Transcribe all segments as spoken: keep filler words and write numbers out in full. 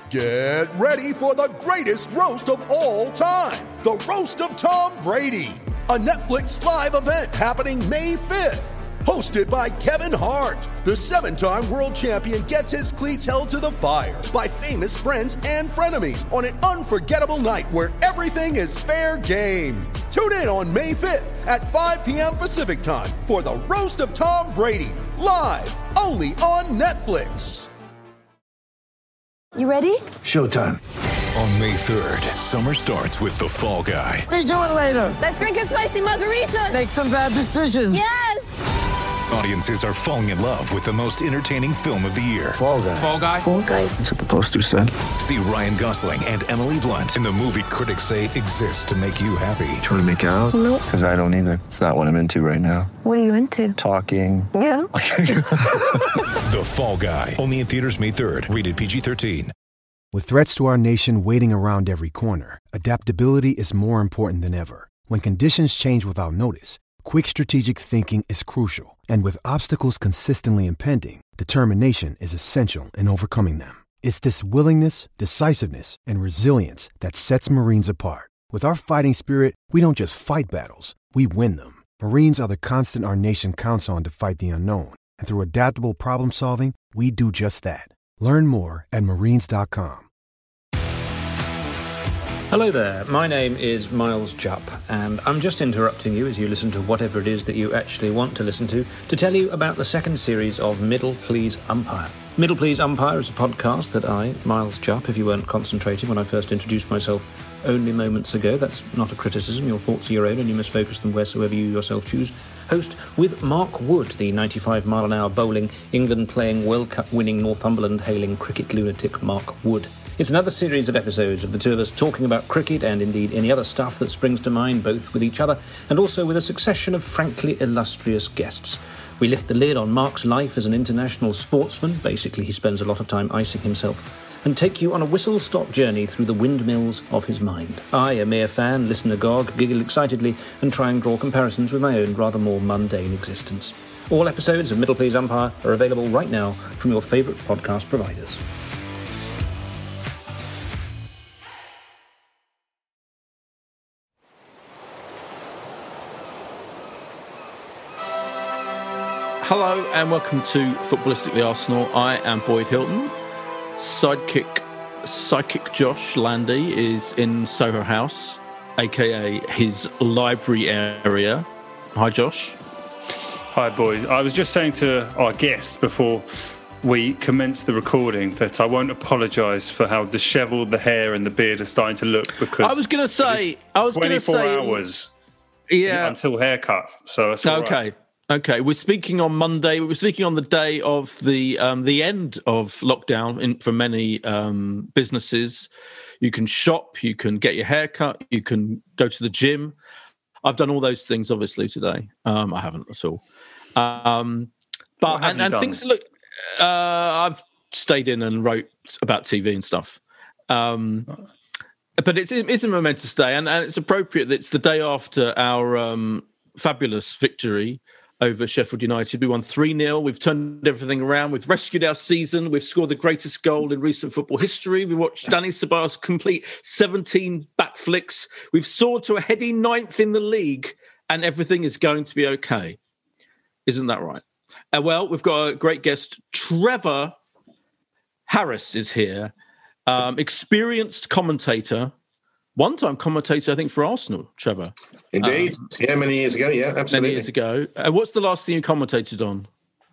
Get ready for the greatest roast of all time, the Roast of Tom Brady, a Netflix live event happening May fifth. Hosted by Kevin Hart, the seven-time world champion gets his cleats held to the fire by famous friends and frenemies on an unforgettable night where everything is fair game. Tune in on May fifth at five p.m. Pacific time for the Roast of Tom Brady, live only on Netflix. You ready? Showtime. On May third, summer starts with The Fall Guy. Let's do it later. Let's drink a spicy margarita. Make some bad decisions. Yes! Audiences are falling in love with the most entertaining film of the year. Fall Guy. Fall Guy. Fall Guy. That's what the poster said. See Ryan Gosling and Emily Blunt in the movie critics say exists to make you happy. Trying to make it out? Nope. Because I don't either. It's not what I'm into right now. What are you into? Talking. Yeah. The Fall Guy. Only in theaters May third. Rated P G thirteen. With threats to our nation waiting around every corner, adaptability is more important than ever. When conditions change without notice, quick strategic thinking is crucial. And with obstacles consistently impending, determination is essential in overcoming them. It's this willingness, decisiveness, and resilience that sets Marines apart. With our fighting spirit, we don't just fight battles, we win them. Marines are the constant our nation counts on to fight the unknown. And through adaptable problem solving, we do just that. Learn more at marines dot com. Hello there, my name is Miles Jupp, and I'm just interrupting you as you listen to whatever it is that you actually want to listen to, to tell you about the second series of Middle Please Umpire. Middle Please Umpire is a podcast that I, Miles Jupp, if you weren't concentrating when I first introduced myself only moments ago, that's not a criticism, your thoughts are your own and you must focus them wheresoever you yourself choose, host with Mark Wood, the ninety-five mile an hour bowling, England playing World Cup winning Northumberland hailing cricket lunatic Mark Wood. It's another series of episodes of the two of us talking about cricket and indeed any other stuff that springs to mind, both with each other and also with a succession of frankly illustrious guests. We lift the lid on Mark's life as an international sportsman, basically he spends a lot of time icing himself, and take you on a whistle-stop journey through the windmills of his mind. I, a mere fan, listen agog, giggle excitedly, and try and draw comparisons with my own rather more mundane existence. All episodes of Middle Please Umpire are available right now from your favourite podcast providers. Hello and welcome to Footballistically Arsenal. I am Boyd Hilton. Sidekick, Psychic Josh Landy is in Soho House, aka his library area. Hi, Josh. Hi, Boyd. I was just saying to our guest before we commenced the recording that I won't apologise for how dishevelled the hair and the beard are starting to look because I was going to say, I was going to say, twenty-four hours, yeah, until haircut. So that's all okay. Right. Okay, we're speaking on Monday. We're speaking on the day of the um, the end of lockdown in, for many um, businesses. You can shop, you can get your hair cut, you can go to the gym. I've done all those things, obviously, today. Um, I haven't at all. Um, but and, and things look. Uh, I've stayed in and wrote about T V and stuff. Um, but it's it's a momentous day, and, and it's appropriate that it's the day after our um, fabulous victory over Sheffield United. We won three nil. We've turned everything around. We've rescued our season. We've scored the greatest goal in recent football history. We watched Dani Ceballos complete seventeen back flicks. We've soared to a heady ninth in the league, and everything is going to be okay. Isn't that right? Uh, well, we've got a great guest. Trevor Harris is here. Um, experienced commentator. One-time commentator, I think, for Arsenal, Trevor. Indeed. Um, yeah, many years ago. Yeah, absolutely. Many years ago. Uh, what's the last thing you commentated on?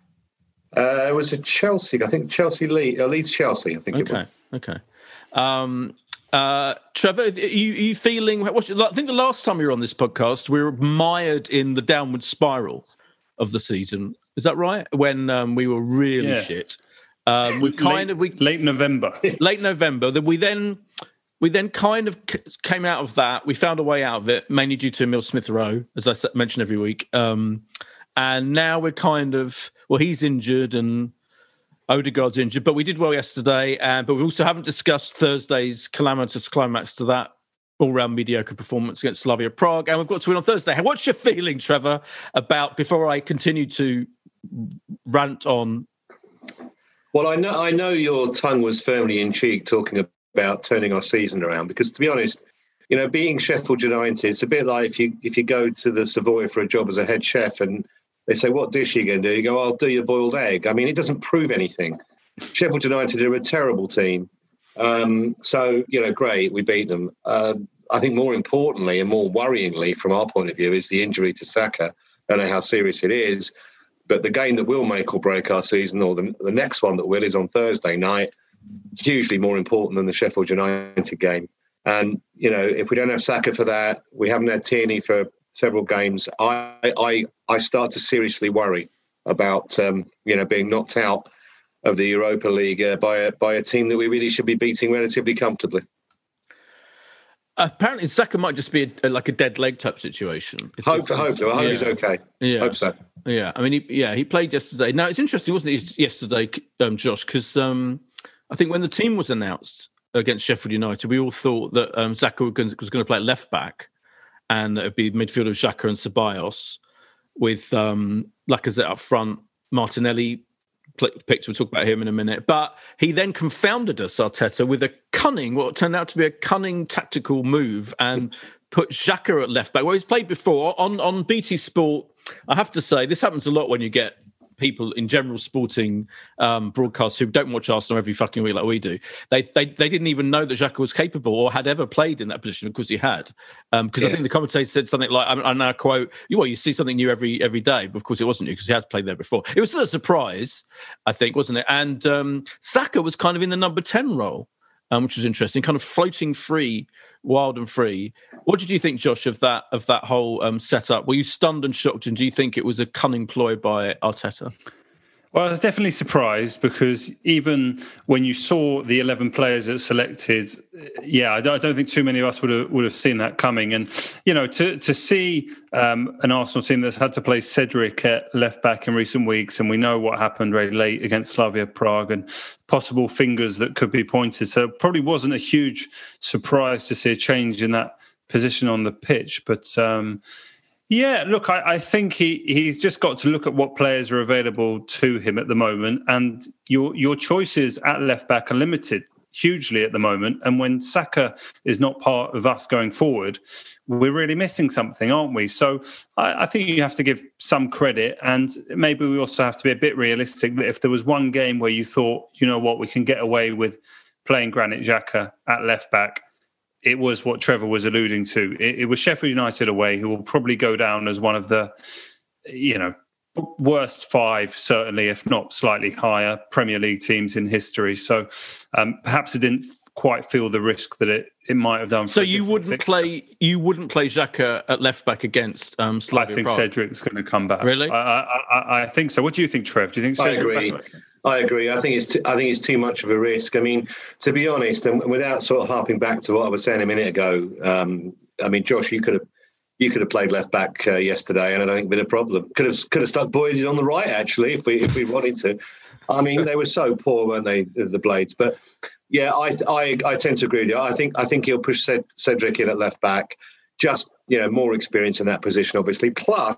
Uh, it was a Chelsea, I think Chelsea Leeds, uh, Leeds Chelsea, I think okay, it was. Okay, um, uh, Trevor, are you, are you feeling... I think the last time we were on this podcast, we were mired in the downward spiral of the season. Is that right? When um, we were really yeah. shit. Um, we've kind late, of... we Late November. Late November. That we then... We then kind of came out of that. We found a way out of it, mainly due to Emil Smith-Rowe, as I mention every week. Um, and now we're kind of, well, he's injured and Odegaard's injured, but we did well yesterday. And but we also haven't discussed Thursday's calamitous climax to that all-round mediocre performance against Slavia Prague. And we've got to win on Thursday. What's your feeling, Trevor, about, before I continue to rant on, Well, I know I know your tongue was firmly in cheek talking about turning our season around, because to be honest, you know, being Sheffield United, it's a bit like if you if you go to the Savoy for a job as a head chef and they say, what dish are you going to do? You go, I'll do your boiled egg. I mean, it doesn't prove anything. Sheffield United are a terrible team. Um, so, you know, great, we beat them. Uh, I think more importantly and more worryingly from our point of view is the injury to Saka. I don't know how serious it is, but the game that will make or break our season, or the, the next one that will, is on Thursday night, hugely more important than the Sheffield United game. And, you know, if we don't have Saka for that, we haven't had Tierney for several games, I I, I start to seriously worry about, um, you know, being knocked out of the Europa League uh, by, a, by a team that we really should be beating relatively comfortably. Apparently, Saka might just be a, like a dead leg type situation. It's, hope, it's, hope so. I hope yeah. he's okay. Yeah. Hope so. Yeah, I mean, he, yeah, he played yesterday. Now, it's interesting, wasn't it, yesterday, um, Josh, because um, I think when the team was announced against Sheffield United, we all thought that um, Saka was going to play at left back, and it would be midfield of Xhaka and Ceballos with um, Lacazette up front, Martinelli picked, we'll talk about him in a minute. But he then confounded us, Arteta, with a cunning, what turned out to be a cunning tactical move, and put Xhaka at left back, where he's played before. On, on B T Sport, I have to say, this happens a lot when you get people in general sporting um, broadcasts who don't watch Arsenal every fucking week like we do. They they they didn't even know that Xhaka was capable or had ever played in that position, because he had. Because um, yeah. I think the commentator said something like, I, I now quote, well, you see something new every every day. But of course it wasn't you, because he had played there before. It was still a surprise, I think, wasn't it? And um, Saka was kind of in the number ten role, um, which was interesting, kind of floating free, wild and free. What did you think, Josh, of that of that whole um, setup? Were you stunned and shocked, and do you think it was a cunning ploy by Arteta? Well, I was definitely surprised, because even when you saw the eleven players that selected, yeah, I don't, I don't think too many of us would have would have seen that coming. And you know, to to see um, an Arsenal team that's had to play Cedric at left back in recent weeks, and we know what happened very late against Slavia Prague, and possible fingers that could be pointed. So it probably wasn't a huge surprise to see a change in that position on the pitch, but. Um, Yeah, look, I, I think he, he's just got to look at what players are available to him at the moment, and your your choices at left back are limited hugely at the moment. And when Saka is not part of us going forward, we're really missing something, aren't we? So I, I think you have to give some credit, and maybe we also have to be a bit realistic that if there was one game where you thought, you know what, we can get away with playing Granit Xhaka at left back, it was what Trevor was alluding to. It, it was Sheffield United away, who will probably go down as one of the, you know, worst five, certainly, if not slightly higher, Premier League teams in history. So um, perhaps it didn't quite feel the risk that it, it might have done. So you wouldn't fixture. play you wouldn't play Xhaka at left back against um, Slavia I think Prague. Cedric's going to come back. Really? I, I, I think so. What do you think, Trev? Do you think I Cedric agree. back? I agree. I think it's t- I think it's too much of a risk. I mean, to be honest, and without sort of harping back to what I was saying a minute ago, um, I mean, Josh, you could have you could have played left back uh, yesterday, and I don't think it'd been a problem. Could have could have stuck Boyd on the right, actually, if we if we wanted to. I mean, they were so poor, weren't they, the Blades? But yeah, I I, I tend to agree with you. I think I think he'll push Ced- Cedric in at left back. Just, you know, more experience in that position, obviously. Plus,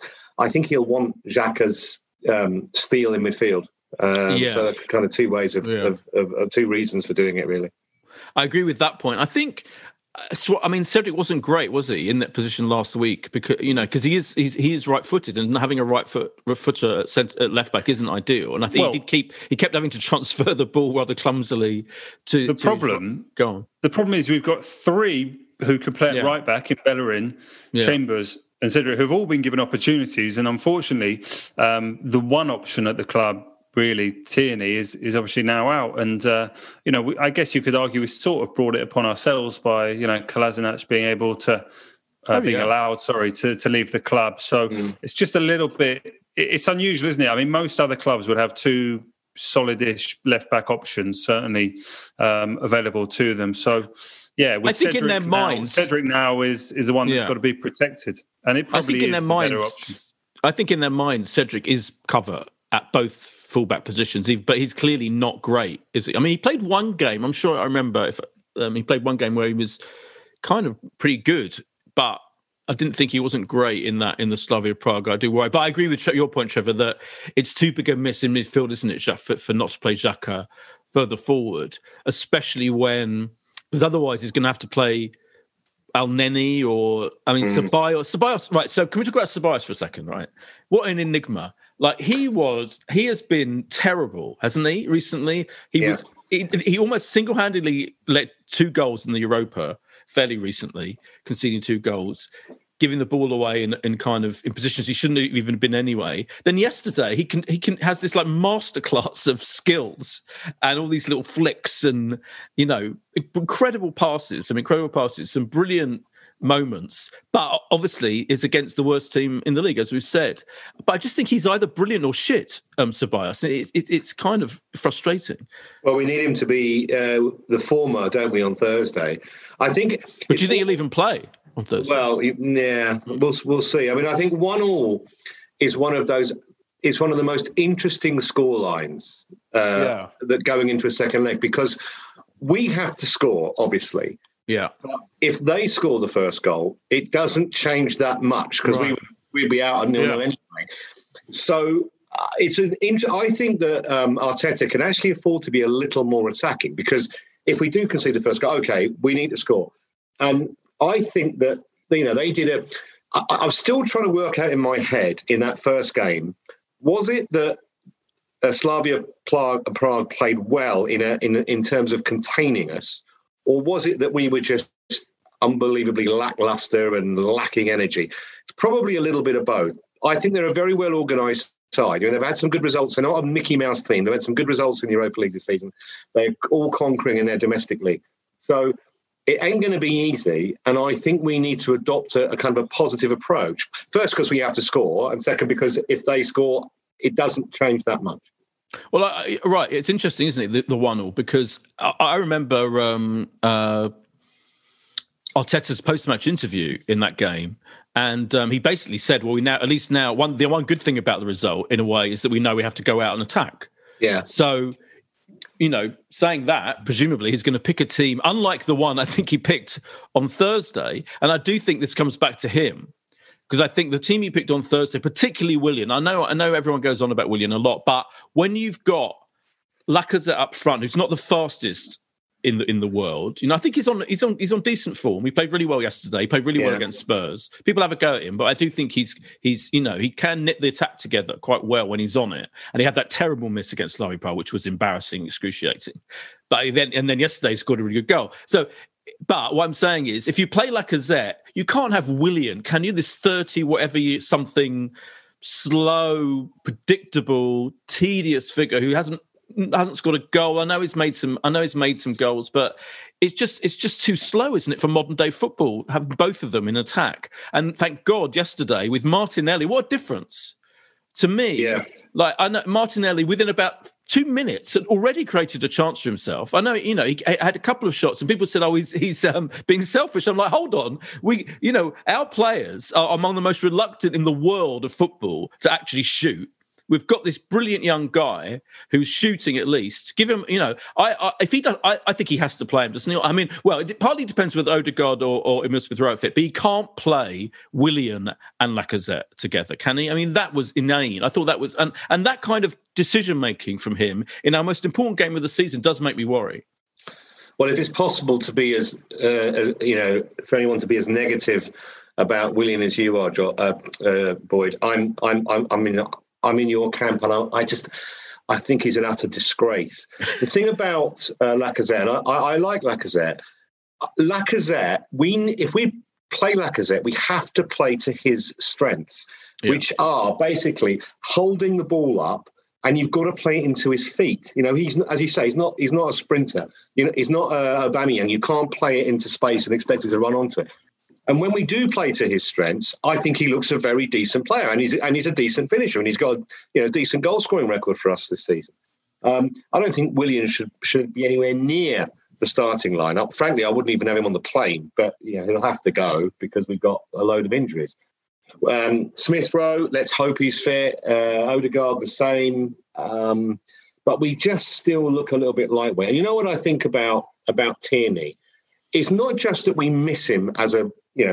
I think he'll want Xhaka's um, steal in midfield. Um, yeah. So kind of two ways of, yeah. of, of, of two reasons for doing it, really. I agree with that point. I think, I mean, Cedric wasn't great, was he, in that position last week? Because, you know, because he is he's, he is right-footed, and having a right foot footer at, centre, at left back isn't ideal. And I think well, he did keep he kept having to transfer the ball rather clumsily. To the to problem, his, go on. The problem is we've got three who could play at yeah. right back in Bellerin, yeah. Chambers, and Cedric, who've all been given opportunities, and unfortunately, um, the one option at the club, really, Tierney, is is obviously now out. And, uh, you know, we, I guess you could argue we sort of brought it upon ourselves by, you know, Kolasinac being able to, uh, oh, being yeah. allowed, sorry, to, to leave the club. So mm. it's just a little bit, it, it's unusual, isn't it? I mean, most other clubs would have two solid-ish left-back options, certainly um, available to them. So, yeah, with I think Cedric in their now, minds, Cedric now is, is the one that's yeah. got to be protected. And it probably I think in is their the minds, better option. I think in their minds, Cedric is cover at both fullback positions, but he's clearly not great, is he? I mean, he played one game. I'm sure I remember if um, he played one game where he was kind of pretty good, but I didn't think he wasn't great in that in the Slavia Prague. I do worry, but I agree with your point, Trevor, that it's too big a miss in midfield, isn't it, for, for not to play Xhaka further forward, especially when because otherwise he's going to have to play Elneny or I mean mm. Ceballos. Ceballos, right? So can we talk about Ceballos for a second, right? What an enigma! Like he was, he has been terrible, hasn't he? Recently, he yeah. was he, he almost single-handedly let two goals in the Europa fairly recently, conceding two goals, giving the ball away in, in kind of in positions he shouldn't have even been anyway. Then yesterday he can he can has this like masterclass of skills and all these little flicks and you know incredible passes, some incredible passes, some brilliant moments. But obviously it's against the worst team in the league, as we've said. But I just think he's either brilliant or shit, um, Ceballos. It, it, it's kind of frustrating. Well, we need him to be uh, the former, don't we, on Thursday? I think. But do you think he'll even play on Thursday? Well, yeah, we'll we'll see. I mean, I think one all is one of those. It's one of the most interesting score lines uh, yeah. that going into a second leg because we have to score, obviously. Yeah. But if they score the first goal, it doesn't change that much because right. we we'd be out on nil nil yeah. anyway. So uh, it's an. I think that um, Arteta can actually afford to be a little more attacking because if we do concede the first goal, okay, we need to score. And I think that you know they did a. I, I'm still trying to work out in my head in that first game. Was it that uh, Slavia Prague, Prague played well in a, in in terms of containing us? Or was it that we were just unbelievably lackluster and lacking energy? It's probably a little bit of both. I think they're a very well organised side. You know, they've had some good results. They're not a Mickey Mouse team. They've had some good results in the Europa League this season. They're all conquering in their domestic league. So it ain't going to be easy. And I think we need to adopt a, a kind of a positive approach. First, because we have to score. And second, because if they score, it doesn't change that much. Well, I, right. It's interesting, isn't it, the, the one-all? Because I, I remember um, uh, Arteta's post-match interview in that game, and um, he basically said, well, we now, at least now, one the one good thing about the result, in a way, is that we know we have to go out and attack. Yeah. So, you know, saying that, presumably he's going to pick a team, unlike the one I think he picked on Thursday, and I do think this comes back to him, because I think the team he picked on Thursday, particularly Willian, I know I know everyone goes on about Willian a lot, but when you've got Lacazette up front, who's not the fastest in the in the world, you know, I think he's on he's on he's on decent form. He played really well yesterday. He played really yeah. well against Spurs. People have a go at him, but I do think he's he's you know he can knit the attack together quite well when he's on it. And he had that terrible miss against Slavia Prague, which was embarrassing, excruciating. But then and then yesterday he scored a really good goal. So. But what I'm saying is, if you play Lacazette, you can't have Willian, can you? This thirty, whatever you, something slow, predictable, tedious figure who hasn't hasn't scored a goal. I know he's made some. I know he's made some goals, but it's just it's just too slow, isn't it, for modern day football? Having both of them in attack, and thank God yesterday with Martinelli, what a difference to me. Yeah. Like I know Martinelli, within about two minutes, had already created a chance for himself. I know, you know, he had a couple of shots, and people said, "Oh, he's he's um, being selfish." I'm like, hold on, we, you know, our players are among the most reluctant in the world of football to actually shoot. We've got this brilliant young guy who's shooting at least. Give him, you know, I, I if he does, I, I think he has to play him, doesn't he? I mean, well, it partly depends whether Odegaard or, or Emil Smith-Rowe fit, but he can't play Willian and Lacazette together, can he? I mean, that was inane. I thought that was, and, and that kind of decision-making from him in our most important game of the season does make me worry. Well, if it's possible to be as, uh, as you know, for anyone to be as negative about Willian as you are, uh, uh, Boyd, I'm, I'm, I'm, I mean, I'm in your camp, and I, I just, I think he's an utter disgrace. The thing about uh, Lacazette, and I, I like Lacazette. Lacazette, we if we play Lacazette, we have to play to his strengths, yeah. which are basically holding the ball up, and you've got to play it into his feet. You know, he's as you say, he's not he's not a sprinter. You know, he's not a Aubameyang. You can't play it into space and expect him to run onto it. And when we do play to his strengths, I think he looks a very decent player, and he's and he's a decent finisher, and he's got you know a decent goal scoring record for us this season. Um, I don't think Willian should should be anywhere near the starting lineup. Frankly, I wouldn't even have him on the plane, but yeah, he'll have to go because we've got a load of injuries. Um, Smith-Rowe, let's hope he's fit. Uh, Odegaard the same, um, but we just still look a little bit lightweight. And you know what I think about about Tierney? It's not just that we miss him as a, you know,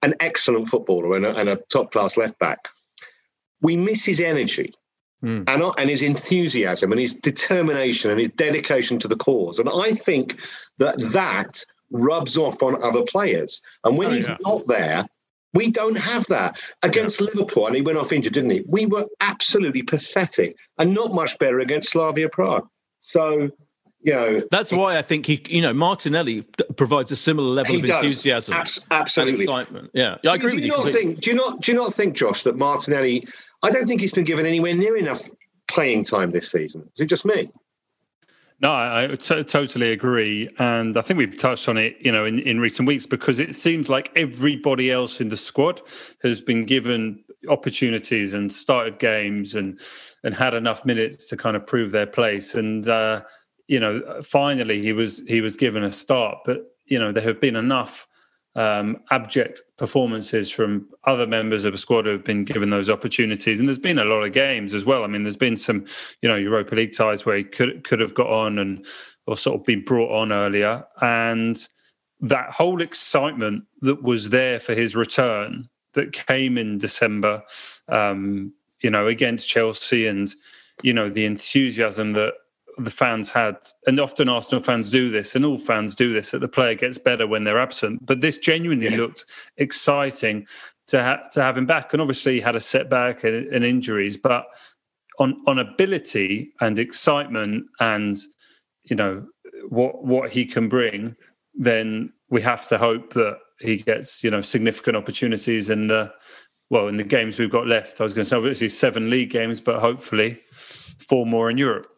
an excellent footballer and a, and a top-class left-back. We miss his energy mm. and, and his enthusiasm and his determination and his dedication to the cause. And I think that that rubs off on other players. And when oh, he's yeah. not there, we don't have that. Against yeah. Liverpool, and he went off injured, didn't he? We were absolutely pathetic and not much better against Slavia Prague. So, you know... That's why I think he, you know, Martinelli provides a similar level of does. enthusiasm Abs- absolutely. and excitement. Yeah, yeah I agree do with you. you Not think, do, you not, do you not think, Josh, that Martinelli... I don't think he's been given anywhere near enough playing time this season. Is it just me? No, I t- totally agree. And I think we've touched on it, you know, in, in recent weeks, because it seems like everybody else in the squad has been given opportunities and started games and, and had enough minutes to kind of prove their place. And, uh, you know, finally he was, he was given a start, but, you know, there have been enough Um, abject performances from other members of the squad who have been given those opportunities. And there's been a lot of games as well. I mean, there's been some, you know, Europa League ties where he could could have got on and or sort of been brought on earlier. And that whole excitement that was there for his return that came in December, um, you know, against Chelsea, and, you know, the enthusiasm that the fans had, and often Arsenal fans do this, and all fans do this, that the player gets better when they're absent. But this genuinely yeah. looked exciting to ha- to have him back. And obviously he had a setback and, and injuries, but on on ability and excitement and, you know, what what he can bring, then we have to hope that he gets, you know, significant opportunities in the well in the games we've got left. I was going to say obviously seven league games, but hopefully four more in Europe.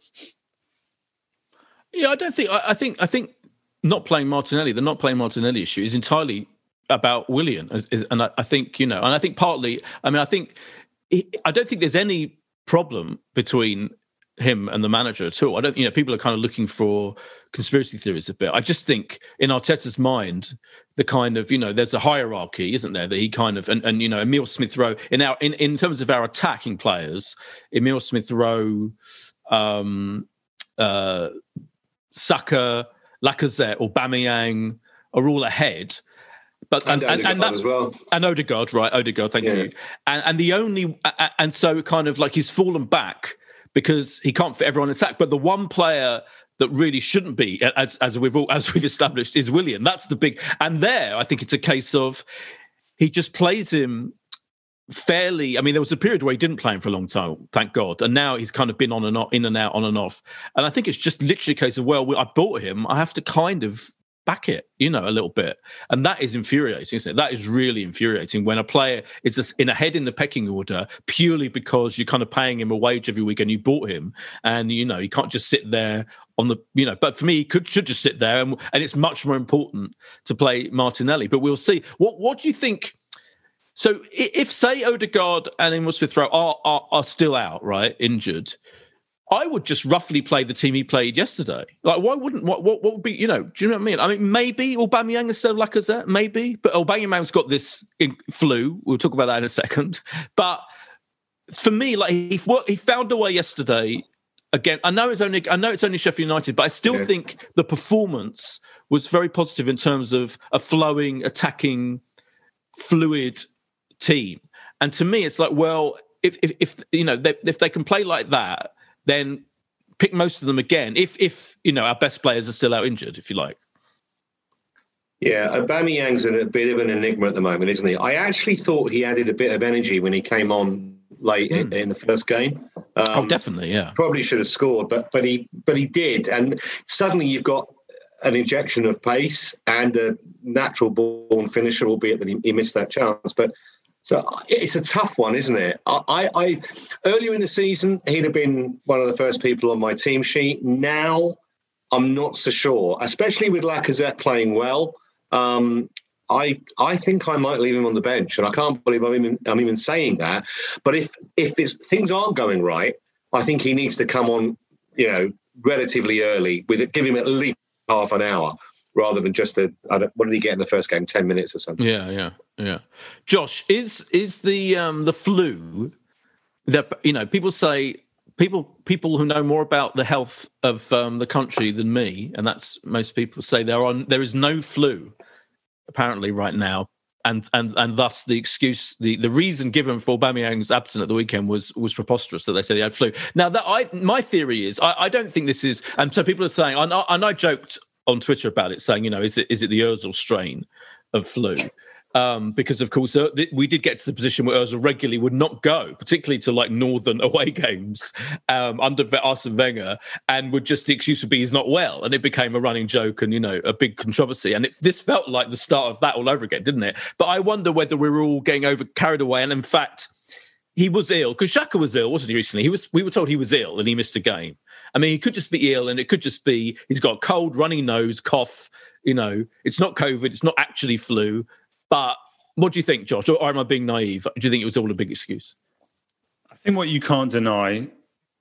Yeah, I don't think. I, I think. I think not playing Martinelli, the not playing Martinelli issue is entirely about Willian, is, is, and I, I think you know, and I think partly. I mean, I think he, I don't think there's any problem between him and the manager at all. I don't. You know, people are kind of looking for conspiracy theories a bit. I just think in Arteta's mind, the kind of, you know, there's a hierarchy, isn't there? That he kind of and, and you know, Emile Smith Rowe in our in, in terms of our attacking players, Emile Smith Rowe. Um, uh, Saka, Lacazette, Aubameyang are all ahead, but and and, and, and that as well, and Odegaard, right? Odegaard, thank yeah. you. And and the only and so kind of like he's fallen back because he can't fit everyone in attack. But the one player that really shouldn't be, as as we've all, as we've established, is Willian. That's the big. And there, I think it's a case of he just plays him fairly. I mean, there was a period where he didn't play him for a long time, thank God, and now he's kind of been on and off, in and out, on and off. And I think it's just literally a case of, well, I bought him, I have to kind of back it, you know, a little bit, and that is infuriating, isn't it? That is really infuriating when a player is just in ahead in the pecking order purely because you're kind of paying him a wage every week and you bought him, and you know, you can't just sit there on the, you know. But for me, he could should just sit there, and, and it's much more important to play Martinelli. But we'll see. What What do you think? So if, say, Odegaard and Emile Smith Rowe are, are are still out, right, injured, I would just roughly play the team he played yesterday. Like, why wouldn't, what what, what would be, you know, do you know what I mean? I mean, maybe Aubameyang instead of Lacazette, maybe, but Aubameyang's got this flu. We'll talk about that in a second. But for me, like, he, he found a way yesterday. Again, I know it's only I know it's only Sheffield United, but I still yeah. think the performance was very positive in terms of a flowing, attacking, fluid team. And to me, it's like, well, if if, if you know they, if they can play like that, then pick most of them again. If if you know our best players are still out injured, if you like. Yeah, Aubameyang's a bit of an enigma at the moment, isn't he? I actually thought he added a bit of energy when he came on late mm. in, in the first game. Um, oh, definitely, yeah. Probably should have scored, but but he but he did, and suddenly you've got an injection of pace and a natural born finisher, albeit that he, he missed that chance, but. So it's a tough one, isn't it? I, I earlier in the season, he'd have been one of the first people on my team sheet. Now, I'm not so sure, especially with Lacazette playing well. Um, I I think I might leave him on the bench, and I can't believe I'm even I'm even saying that. But if if it's, things aren't going right, I think he needs to come on, you know, relatively early with it, give him at least half an hour. Rather than just a, I don't, what did he get in the first game? Ten minutes or something. Yeah, yeah, yeah. Josh, is is the um, the flu that, you know, people say people people who know more about the health of um, the country than me, and that's most people say there are there is no flu apparently right now, and and and thus the excuse, the, the reason given for Aubameyang's absence at the weekend was was preposterous. That they said he had flu. Now that I, my theory is, I, I don't think this is, and so people are saying, and I, and I joked on Twitter about it, saying, you know, is it is it the Ozil strain of flu? Um, because, of course, uh, th- we did get to the position where Ozil regularly would not go, particularly to like northern away games um, under Arsene Wenger, and would just the excuse would be he's not well, and it became a running joke and, you know, a big controversy. And it, this felt like the start of that all over again, didn't it? But I wonder whether we were all getting over carried away, and in fact, he was ill because Xhaka was ill, wasn't he? Recently, he was. We were told he was ill and he missed a game. I mean, he could just be ill, and it could just be he's got a cold, runny nose, cough. You know, it's not COVID, it's not actually flu. But what do you think, Josh? Or am I being naive? Do you think it was all a big excuse? I think what you can't deny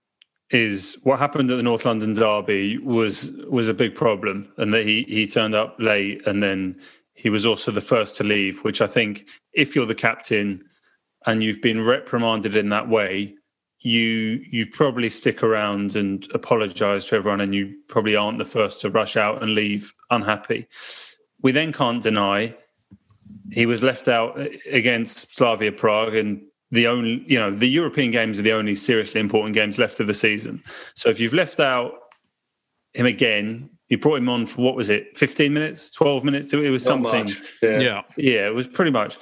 is what happened at the North London derby was was a big problem, and that he he turned up late, and then he was also the first to leave, which I think if you're the captain and you've been reprimanded in that way, you you probably stick around and apologise to everyone, and you probably aren't the first to rush out and leave unhappy. We then can't deny he was left out against Slavia Prague, and the only, you know, the European games are the only seriously important games left of the season. So if you've left out him again, you brought him on for, what was it, fifteen minutes, twelve minutes? It was Not something. much. Yeah. yeah, yeah, it was pretty much.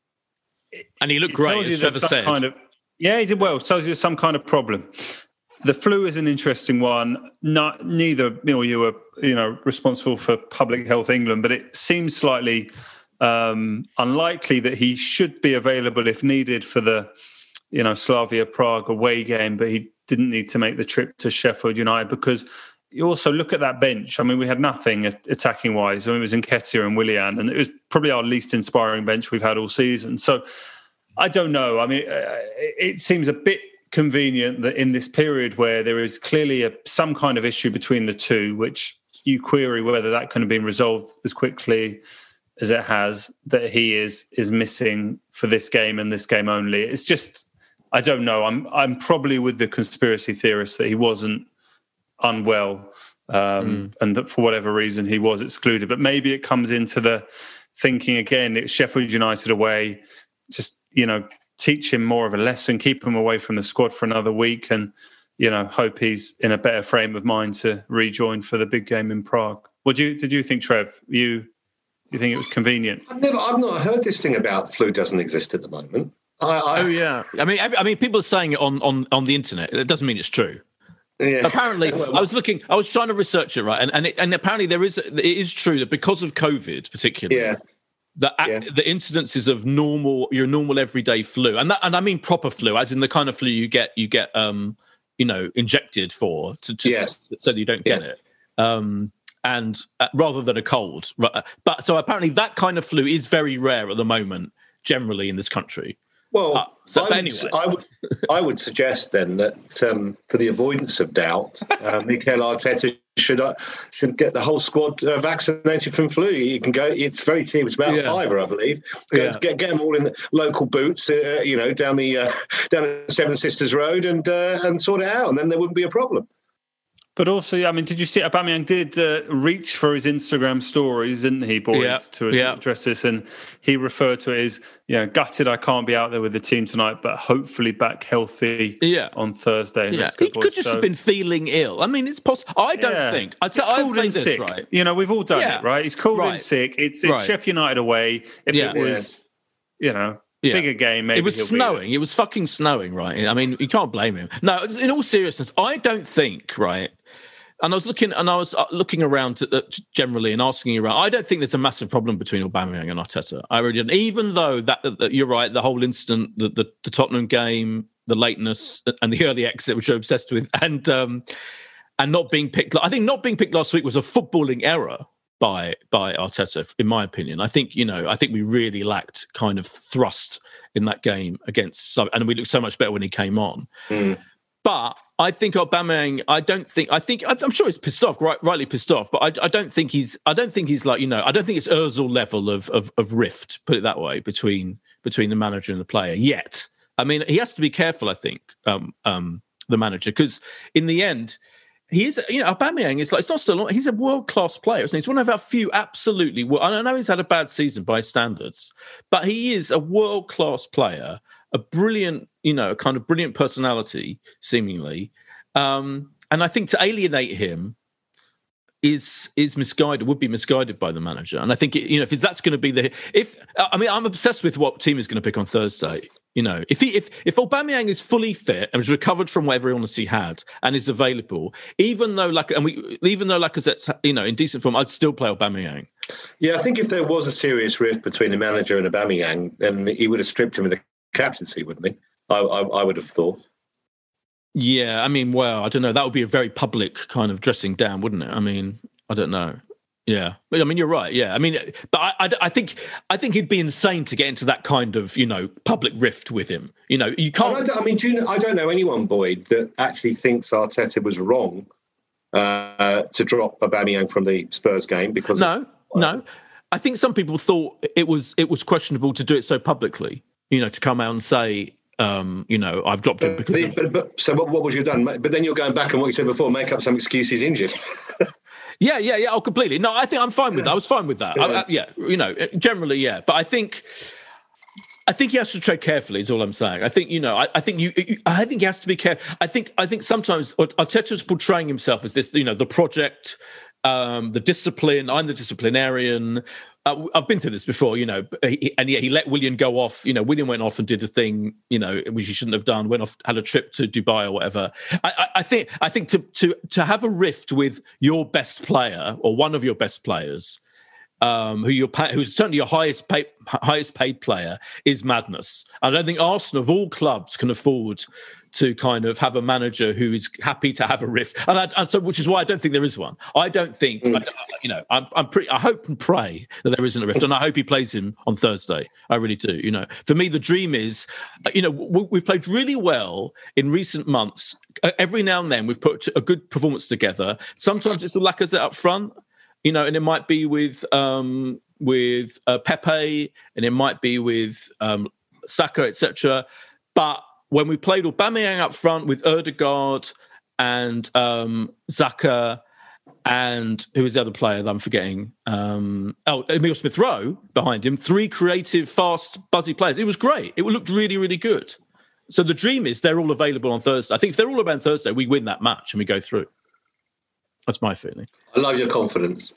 And he looked It great, tells you as there's Trevor some said. Kind of, yeah, he did well. It tells you there's some kind of problem. The flu is an interesting one. Not neither, you know, you were, you know, responsible for Public Health England, but it seems slightly um, unlikely that he should be available if needed for the, you know, Slavia Prague away game. But he didn't need to make the trip to Sheffield United, because you also look at that bench. I mean, we had nothing attacking wise. I mean, it was Nketiah and Willian, and it was probably our least inspiring bench we've had all season. So I don't know. I mean, it seems a bit convenient that in this period where there is clearly a, some kind of issue between the two, which you query whether that can have been resolved as quickly as it has, that he is is missing for this game and this game only. It's just, I don't know. I'm I'm probably with the conspiracy theorists that he wasn't unwell um, mm. and that for whatever reason he was excluded. But maybe it comes into the thinking again, it's Sheffield United away, just, you know, teach him more of a lesson, keep him away from the squad for another week, and, you know, hope he's in a better frame of mind to rejoin for the big game in Prague. What do you, did you think, Trev? You you think it was convenient? I've never, I've not heard this thing about flu doesn't exist at the moment. I, I, oh yeah, I mean, I mean, people are saying it on, on, on the internet. It doesn't mean it's true. Yeah. Apparently, I was looking, I was trying to research it, right, and and, it, and apparently there is, it is true that because of COVID, particularly. Yeah. The, yeah. the incidences of normal, your normal everyday flu, and that, and I mean proper flu, as in the kind of flu you get, you get, um, you know, injected for, to, to, yes. to, so that you don't get yes. it, um, and uh, rather than a cold. But so apparently that kind of flu is very rare at the moment, generally in this country. Well, uh, so, I, would, anyway. I would, I would suggest then that um, for the avoidance of doubt, uh, Mikel Arteta should uh, should get the whole squad uh, vaccinated from flu. You can go; it's very cheap. It's about yeah. fiver, I believe. Go, yeah. Get get them all in the local boots, uh, you know, down the uh, down the Seven Sisters Road, and uh, and sort it out, and then there wouldn't be a problem. But also, I mean, did you see Aubameyang did uh, reach for his Instagram stories, didn't he, Boyd, yeah. to yeah. address this? And he referred to it as, you know, gutted I can't be out there with the team tonight, but hopefully back healthy yeah. on Thursday. Yeah. He could just so, have been feeling ill. I mean, it's possible. I don't yeah. think. I'd say, I'd say this, sick. right? You know, we've all done yeah. it, right? He's called right. in sick. It's, it's right. Sheffield United away. If yeah. it was, yeah. you know, Yeah. bigger game, maybe it was snowing. It was fucking snowing, right? I mean, you can't blame him. No, in all seriousness, I don't think, right. And I was looking, and I was looking around to, uh, generally and asking around. I don't think there's a massive problem between Aubameyang and Arteta. I really don't. Even though that, that you're right, the whole incident, the, the, the Tottenham game, the lateness, and the early exit, which I'm obsessed with, and um, and not being picked. I think not being picked last week was a footballing error by by Arteta, in my opinion. I think, you know, I think we really lacked kind of thrust in that game against, and we looked so much better when he came on. Mm. But I think Aubameyang, I don't think, I think, I'm sure he's pissed off, right, rightly pissed off, but I, I don't think he's, I don't think he's like, you know, I don't think it's Ozil level of, of of rift, put it that way, between between the manager and the player yet. I mean, he has to be careful, I think, um, um, the manager, because in the end, he is, you know, Aubameyang is like, it's not so long. He's a world-class player. Isn't he? He's one of our few absolutely, I know he's had a bad season by standards, but he is a world-class player, a brilliant, you know, a kind of brilliant personality, seemingly. Um, and I think to alienate him is is misguided, would be misguided by the manager. And I think, you know, if that's going to be the, if, I mean, I'm obsessed with what team is going to pick on Thursday. You know, if he, if, if Aubameyang is fully fit and has recovered from whatever illness he had and is available, even though like, and we, even though Lacazette's, you know, in decent form, I'd still play Aubameyang. Yeah, I think if there was a serious rift between the manager and Aubameyang, then he would have stripped him of the captaincy, wouldn't he? I, I, I would have thought. Yeah, I mean, well, I don't know. That would be a very public kind of dressing down, wouldn't it? I mean, I don't know. Yeah, but I mean, you're right. Yeah, I mean, but I, I, I think, I think he'd be insane to get into that kind of, you know, public rift with him. You know, you can't. I, don't, I mean, do you know, I don't know anyone, Boyd, that actually thinks Arteta was wrong uh, to drop Aubameyang from the Spurs game because. No, of, no. I think some people thought it was it was questionable to do it so publicly. You know, to come out and say. Um, you know, I've dropped him because. But, of... but, but, so what, what would you have done? But then you're going back on what you said before. Make up some excuse he's injured. yeah, yeah, yeah. Oh, completely. No, I think I'm fine with that. I was fine with that. Yeah. I, I, yeah, you know, generally, yeah. But I think, I think he has to tread carefully. Is all I'm saying. I think you know. I, I think you, you. I think he has to be careful. I think. I think sometimes Arteta's portraying himself as this. You know, the project, um, the discipline. I'm the disciplinarian. Uh, I've been through this before, you know, he, and yeah, he let Willian go off. You know, Willian went off and did a thing, you know, which he shouldn't have done. Went off, had a trip to Dubai or whatever. I, I, I think, I think to to to have a rift with your best player or one of your best players, um, who you're who's certainly your highest paid highest paid player, is madness. I don't think Arsenal of all clubs can afford to kind of have a manager who is happy to have a rift, and, I, and so, which is why I don't think there is one. I don't think, mm. I, you know, I'm, I'm pretty. I hope and pray that there isn't a rift, and I hope he plays him on Thursday. I really do. You know, for me, the dream is, you know, we, we've played really well in recent months. Every now and then, we've put a good performance together. Sometimes it's the Lacazette up front, you know, and it might be with um, with uh, Pepe, and it might be with um, Saka, et cetera. But when we played Aubameyang up front with Ødegaard and um, Xhaka and who was the other player that I'm forgetting? Um, oh, Emile Smith-Rowe behind him. Three creative, fast, buzzy players. It was great. It looked really, really good. So the dream is they're all available on Thursday. I think if they're all about Thursday, we win that match and we go through. That's my feeling. I love your confidence.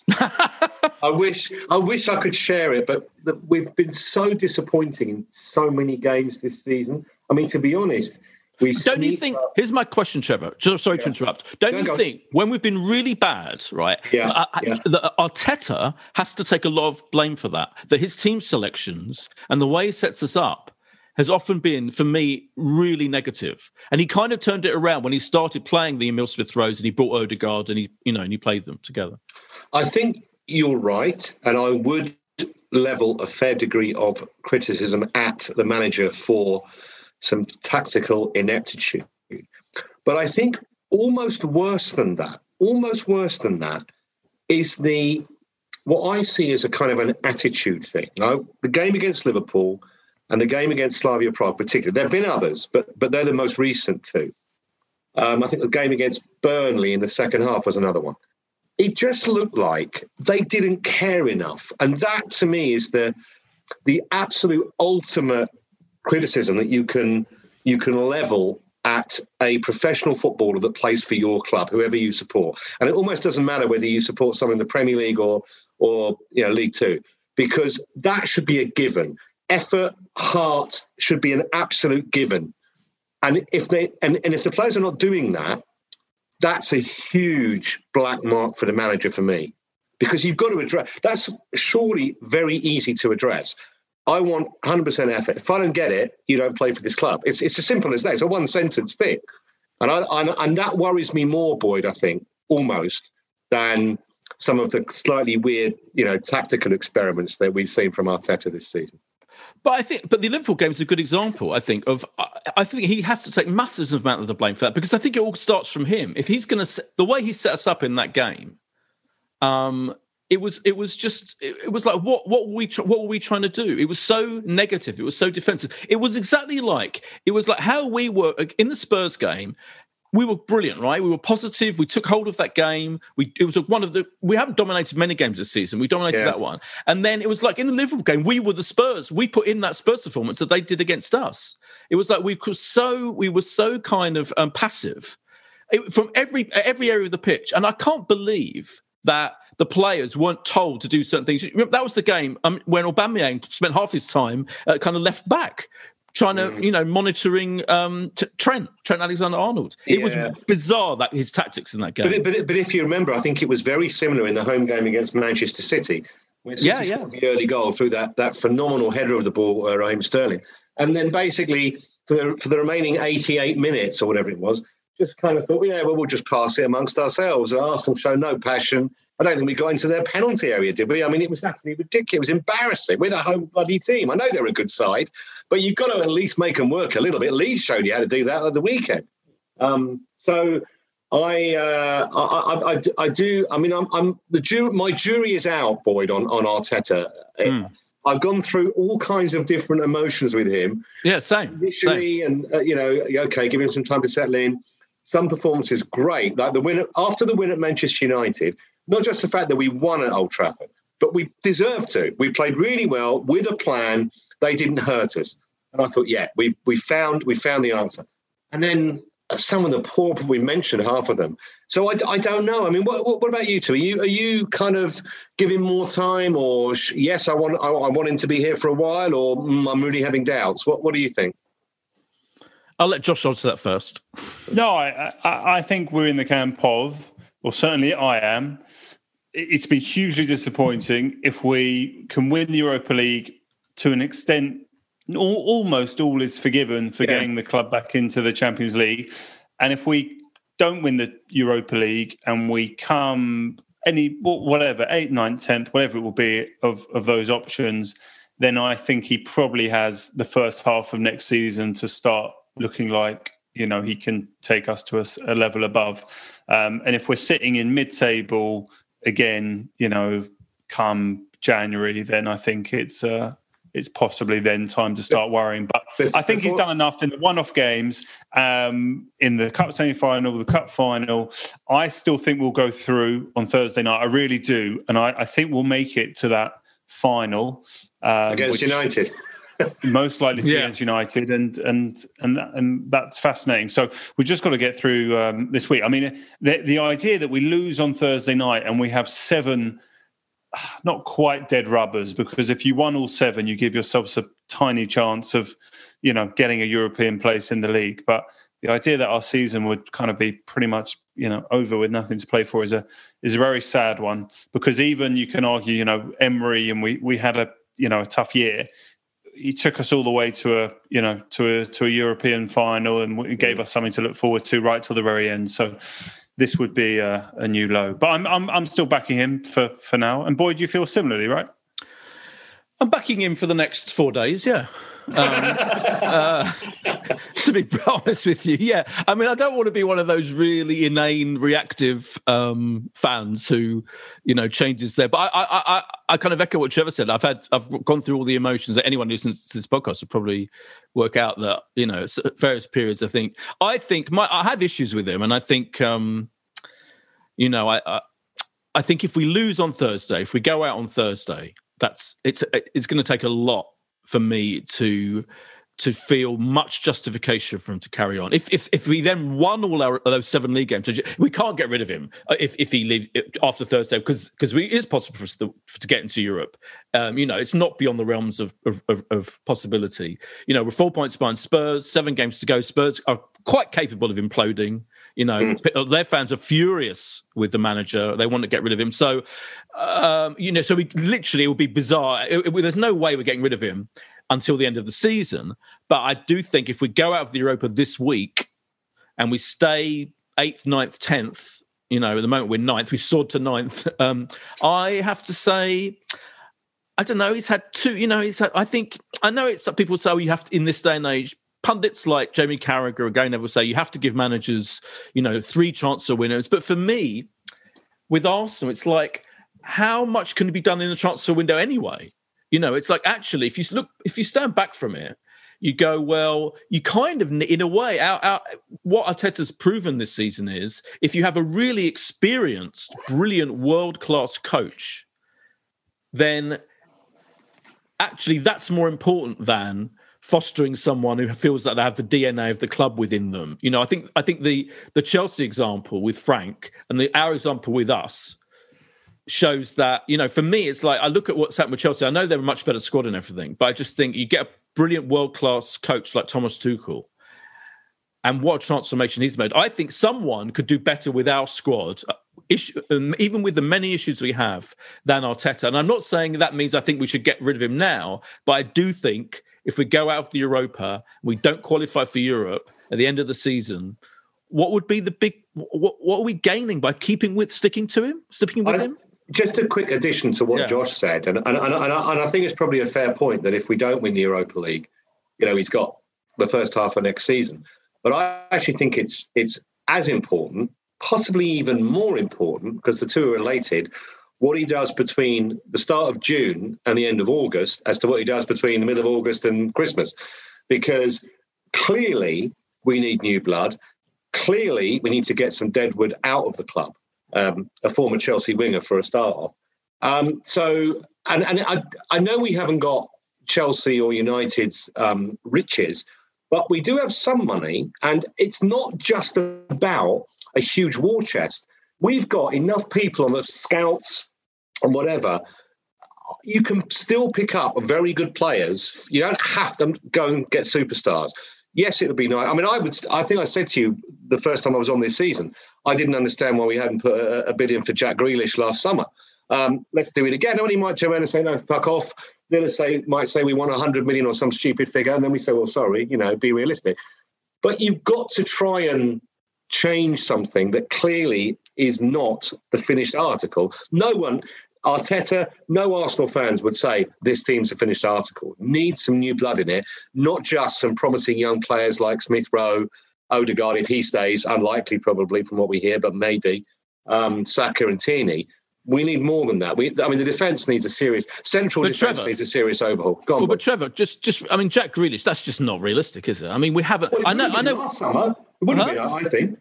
I wish I wish I could share it, but the, we've been so disappointing in so many games this season. I mean, to be honest, we don't you think? Up. Here's my question, Trevor. Sorry yeah. to interrupt. Don't no, you think when we've been really bad, right? Yeah, uh, yeah. That Arteta has to take a lot of blame for that. That his team selections and the way he sets us up has often been, for me, really negative. And he kind of turned it around when he started playing the Emile Smith-Rowes and he brought Ødegaard and he, you know, and he played them together. I think you're right, and I would level a fair degree of criticism at the manager for some tactical ineptitude. But I think almost worse than that, almost worse than that, is the what I see as a kind of an attitude thing. Now, the game against Liverpool and the game against Slavia Prague particularly. There have been others, but but they're the most recent two. Um, I think the game against Burnley in the second half was another one. It just looked like they didn't care enough. And that, to me, is the the absolute ultimate criticism that you can you can level at a professional footballer that plays for your club, whoever you support. And it almost doesn't matter whether you support someone in the Premier League or, or you know, League Two, because that should be a given. Effort, heart should be an absolute given. And if they and, and if the players are not doing that, that's a huge black mark for the manager for me. Because you've got to address that's surely very easy to address. I want one hundred percent effort. If I don't get it, you don't play for this club. It's it's as simple as that. It's a one sentence thing. And I, I and that worries me more, Boyd, I think, almost, than some of the slightly weird, you know, tactical experiments that we've seen from Arteta this season. But I think, but the Liverpool game is a good example. I think of. I think he has to take massive amount of the blame for that, because I think it all starts from him. If he's going to, the way he set us up in that game, um, it was, it was just, it, it was like, what, what were we, what were we trying to do? It was so negative. It was so defensive. It was exactly like, it was like how we were in the Spurs game. we were brilliant, right? We were positive. We took hold of that game. We it was one of the we haven't dominated many games this season. We dominated yeah. that one, and then it was like in the Liverpool game, we were the Spurs. We put in that Spurs performance that they did against us. It was like we were so we were so kind of um, passive it, from every every area of the pitch, and I can't believe that the players weren't told to do certain things. That was the game um, when Aubameyang spent half his time uh, kind of left back, trying to, you know, monitoring um, t- Trent, Trent Alexander-Arnold. It yeah. was bizarre, that his tactics in that game. But, it, but, it, but if you remember, I think it was very similar in the home game against Manchester City, where City yeah, yeah. scored the early goal through that that phenomenal header of the ball, uh, Raheem Sterling. And then basically, for the, for the remaining eighty-eight minutes or whatever it was, just kind of thought, yeah, well, we'll just pass it amongst ourselves. Arsenal show no passion. I don't think we got into their penalty area, did we? I mean, it was absolutely ridiculous. It was embarrassing. We're the home bloody team. I know they're a good side, but you've got to at least make them work a little bit. Leeds showed you how to do that at the weekend. Um, so I, uh, I, I, I, I do. I mean, I'm, I'm the jury. My jury is out, Boyd, on on Arteta. Mm. I've gone through all kinds of different emotions with him. Yeah, same. Initially, same. and uh, you know, okay, give him some time to settle in. Some performances great, like the win after the win at Manchester United. Not just the fact that we won at Old Trafford, but we deserved to. We played really well with a plan. They didn't hurt us, and I thought, yeah, we we found we found the answer. And then some of the poor, we mentioned half of them. So I, I don't know. I mean, what, what about you two? Are you are you kind of giving more time, or sh- yes, I want I, I want him to be here for a while, or mm, I'm really having doubts? What what do you think? I'll let Josh answer that first. No, I, I I think we're in the camp of, or certainly I am. It's been hugely disappointing. If we can win the Europa League to an extent, all, almost all is forgiven for yeah. getting the club back into the Champions League. And if we don't win the Europa League and we come any, whatever, eighth, ninth, tenth, whatever it will be of, of those options, then I think he probably has the first half of next season to start looking like, you know, he can take us to a, a level above. Um, and if we're sitting in mid-table again, you know, come January, then I think it's uh, it's possibly then time to start worrying. But I think he's done enough in the one-off games, um, in the cup semi-final, the cup final. I still think we'll go through on Thursday night. I really do, and I, I think we'll make it to that final um, against which, United. Most likely to yeah. be against United, and and and and that's fascinating. So we've just got to get through um, this week. I mean, the the idea that we lose on Thursday night and we have seven, not quite dead rubbers, because if you won all seven, you give yourselves a tiny chance of, you know, getting a European place in the league. But the idea that our season would kind of be pretty much, you know, over with nothing to play for is a is a very sad one. Because even you can argue, you know, Emery and we we had a you know a tough year. He took us all the way to a, you know, to a to a European final, and gave us something to look forward to right till the very end. So this would be a, a new low. But I'm I'm I'm still backing him for, for now. And Boyd, you feel similarly, right? I'm backing him for the next four days, yeah. Um, uh, to be honest with you, yeah. I mean, I don't want to be one of those really inane, reactive um, fans who, you know, changes there. But I, I, I, I kind of echo what Trevor said. I've had, I've gone through all the emotions that anyone who listens to this podcast would probably work out that, you know, at various periods. I think, I think my, I have issues with him, and I think, um, you know, I, I, I think if we lose on Thursday, if we go out on Thursday. That's it's it's going to take a lot for me to to feel much justification for him to carry on. If if if we then won all our those seven league games, we can't get rid of him if if he leaves after Thursday, because because it is possible for us to, to get into Europe. Um, you know, it's not beyond the realms of, of of of possibility. You know, we're four points behind Spurs, seven games to go. Spurs are quite capable of imploding. You know, mm. their fans are furious with the manager. They want to get rid of him. So, um, you know, so we literally, it would be bizarre. It, it, there's no way we're getting rid of him until the end of the season. But I do think if we go out of the Europa this week and we stay eighth, ninth, tenth, you know, at the moment we're ninth, we soared to ninth. Um, I have to say, I don't know, he's had two, you know, he's had, I think, I know it's that people say, oh, you have to, in this day and age, pundits like Jamie Carragher again never say you have to give managers, you know, three chance of winners. But for me, with Arsenal, it's like, how much can be done in the transfer window anyway? You know, it's like, actually, if you look, if you stand back from it, you go, well, you kind of, in a way, our, our, what Arteta's proven this season is if you have a really experienced, brilliant, world-class coach, then actually that's more important than fostering someone who feels that they have the D N A of the club within them. You know, I think I think the the Chelsea example with Frank and the our example with us shows that, you know, for me, it's like I look at what's happened with Chelsea. I know they're a much better squad and everything, but I just think you get a brilliant world-class coach like Thomas Tuchel, and what a transformation he's made. I think someone could do better with our squad, issue, um, even with the many issues we have, than Arteta. And I'm not saying that means I think we should get rid of him now, but I do think if we go out of the Europa, we don't qualify for Europe at the end of the season, what would be the big, what, what are we gaining by keeping with, sticking to him, sticking with I, him? Just a quick addition to what yeah. Josh said, and and, and, and, I, and I think it's probably a fair point that if we don't win the Europa League, you know, he's got the first half of next season. But I actually think it's it's as important, possibly even more important, because the two are related, what he does between the start of June and the end of August as to what he does between the middle of August and Christmas. Because clearly we need new blood. Clearly we need to get some deadwood out of the club. Um, a former Chelsea winger for a start off. Um, so, and, and I, I know we haven't got Chelsea or United's um, riches, but we do have some money, and it's not just about a huge war chest. We've got enough people on the scouts and whatever. You can still pick up very good players. You don't have to go and get superstars. Yes, it would be nice. I mean, I would. I think I said to you the first time I was on this season, I didn't understand why we hadn't put a, a bid in for Jack Grealish last summer. Um, let's do it again. Nobody might turn around and say, no, fuck off. The other say, might say we want one hundred million or some stupid figure. And then we say, well, sorry, you know, be realistic. But you've got to try and change something that clearly is not the finished article. No one... Arteta, no Arsenal fans would say this team's a finished article. Needs some new blood in it, not just some promising young players like Smith Rowe, Odegaard, if he stays, unlikely probably from what we hear, but maybe, um, Saka and Tierney. We need more than that. We, I mean, the defence needs a serious, central but defence Trevor, needs a serious overhaul. Go on, well, but Trevor, just, just, I mean, Jack Grealish, that's just not realistic, is it? I mean, we haven't, well, I know, I know. Last summer, it wouldn't huh? be, I think.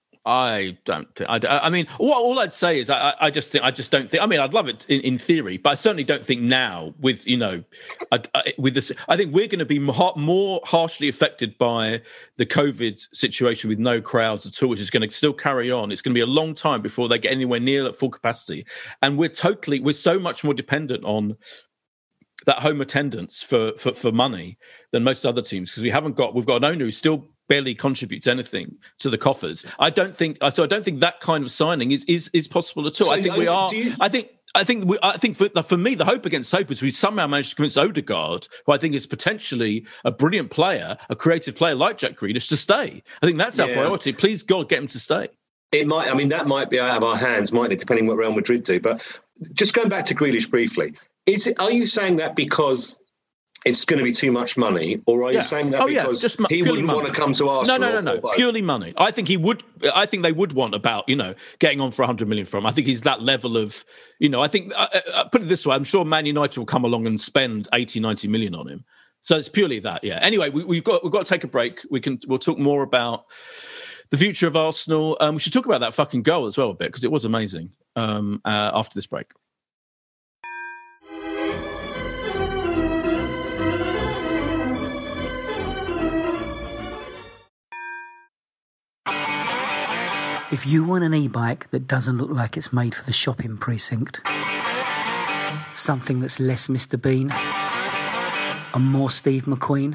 I don't think. I, I mean, all, all I'd say is I, I just think I just don't think. I mean, I'd love it in, in theory, but I certainly don't think now. With you know, I, I, with this, I think we're going to be more, more harshly affected by the COVID situation with no crowds at all, which is going to still carry on. It's going to be a long time before they get anywhere near at full capacity, and we're totally we're so much more dependent on that home attendance for for, for money than most other teams because we haven't got we've got an owner who still barely contributes anything to the coffers. I don't think so. I don't think that kind of signing is is, is possible at all. So I think we are. You... I think. I think. We, I think for for me, the hope against hope is we somehow managed to convince Odegaard, who I think is potentially a brilliant player, a creative player like Jack Grealish, to stay. I think that's our yeah. priority. Please God, get him to stay. It might. I mean, that might be out of our hands, mightn't it? Depending what Real Madrid do. But just going back to Grealish briefly, is it, are you saying that because it's going to be too much money, or are yeah. you saying that oh, because yeah. Just he wouldn't money. want to come to Arsenal? No, no, no, no. Purely money. I think he would. I think they would want about you know getting on for a hundred million from him. I think he's that level of you know. I think uh, uh, put it this way: I'm sure Man United will come along and spend eighty, ninety million on him. So it's purely that. Yeah. Anyway, we, we've got we've got to take a break. We can we'll talk more about the future of Arsenal. Um, we should talk about that fucking goal as well a bit because it was amazing. Um, uh, after this break. If you want an e-bike that doesn't look like it's made for the shopping precinct, something that's less Mister Bean and more Steve McQueen,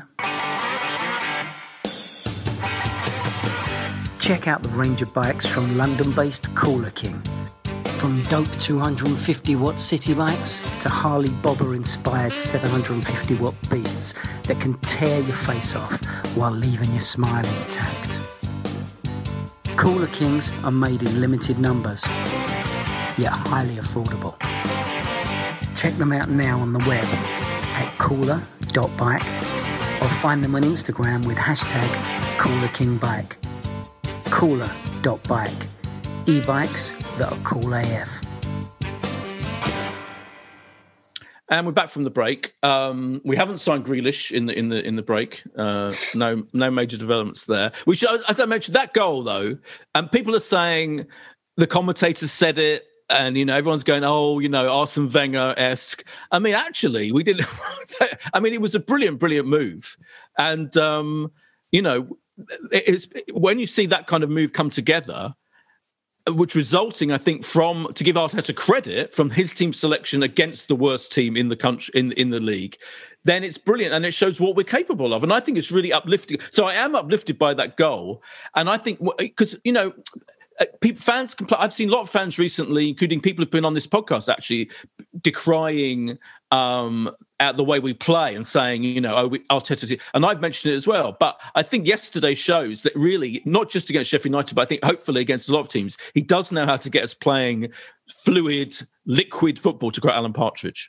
check out the range of bikes from London-based Cooler King. From dope two hundred fifty watt city bikes to Harley Bobber-inspired seven hundred fifty watt beasts that can tear your face off while leaving your smile intact. Cooler Kings are made in limited numbers, yet highly affordable. Check them out now on the web at cooler dot bike or find them on Instagram with hashtag CoolerKingBike. cooler dot bike. E-bikes that are cool A F. And we're back from the break. Um, we haven't signed Grealish in the in the in the break. Uh, no, no major developments there. Which, as I mentioned, that goal though, and people are saying the commentators said it, and you know everyone's going, oh, you know, Arsene Wenger-esque. I mean, actually, we didn't. I mean, it was a brilliant, brilliant move, and um, you know, it's when you see that kind of move come together. Which resulting, I think, from to give Arteta credit from his team selection against the worst team in the country in in the league, then it's brilliant and it shows what we're capable of. And I think it's really uplifting. So I am uplifted by that goal, and I think because you know. People, fans compl- I've seen a lot of fans recently, including people who've been on this podcast, actually decrying um, at the way we play and saying, you know, oh, we, Arteta's here. And I've mentioned it as well. But I think yesterday shows that really, not just against Sheffield United, but I think hopefully against a lot of teams, he does know how to get us playing fluid, liquid football, to quote Alan Partridge.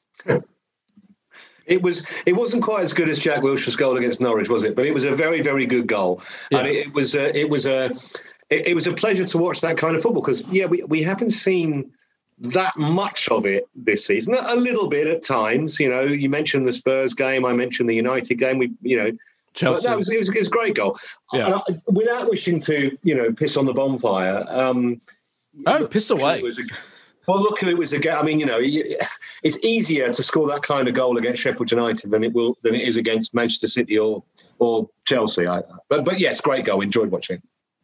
It was. It wasn't quite as good as Jack Wilshere's goal against Norwich, was it? But it was a very, very good goal, yeah. and it, it was. A, it was a. It, it was a pleasure to watch that kind of football because, yeah, we, we haven't seen that much of it this season. A little bit at times, you know. You mentioned the Spurs game. I mentioned the United game. We, you know, Chelsea. But that was it was, it was a great goal. Yeah. I, without wishing to, you know, piss on the bonfire. Um, oh, piss away. A, well, look, it was a game. I mean, you know, it's easier to score that kind of goal against Sheffield United than it will than it is against Manchester City or or Chelsea. I, but but yes, great goal. Enjoyed watching.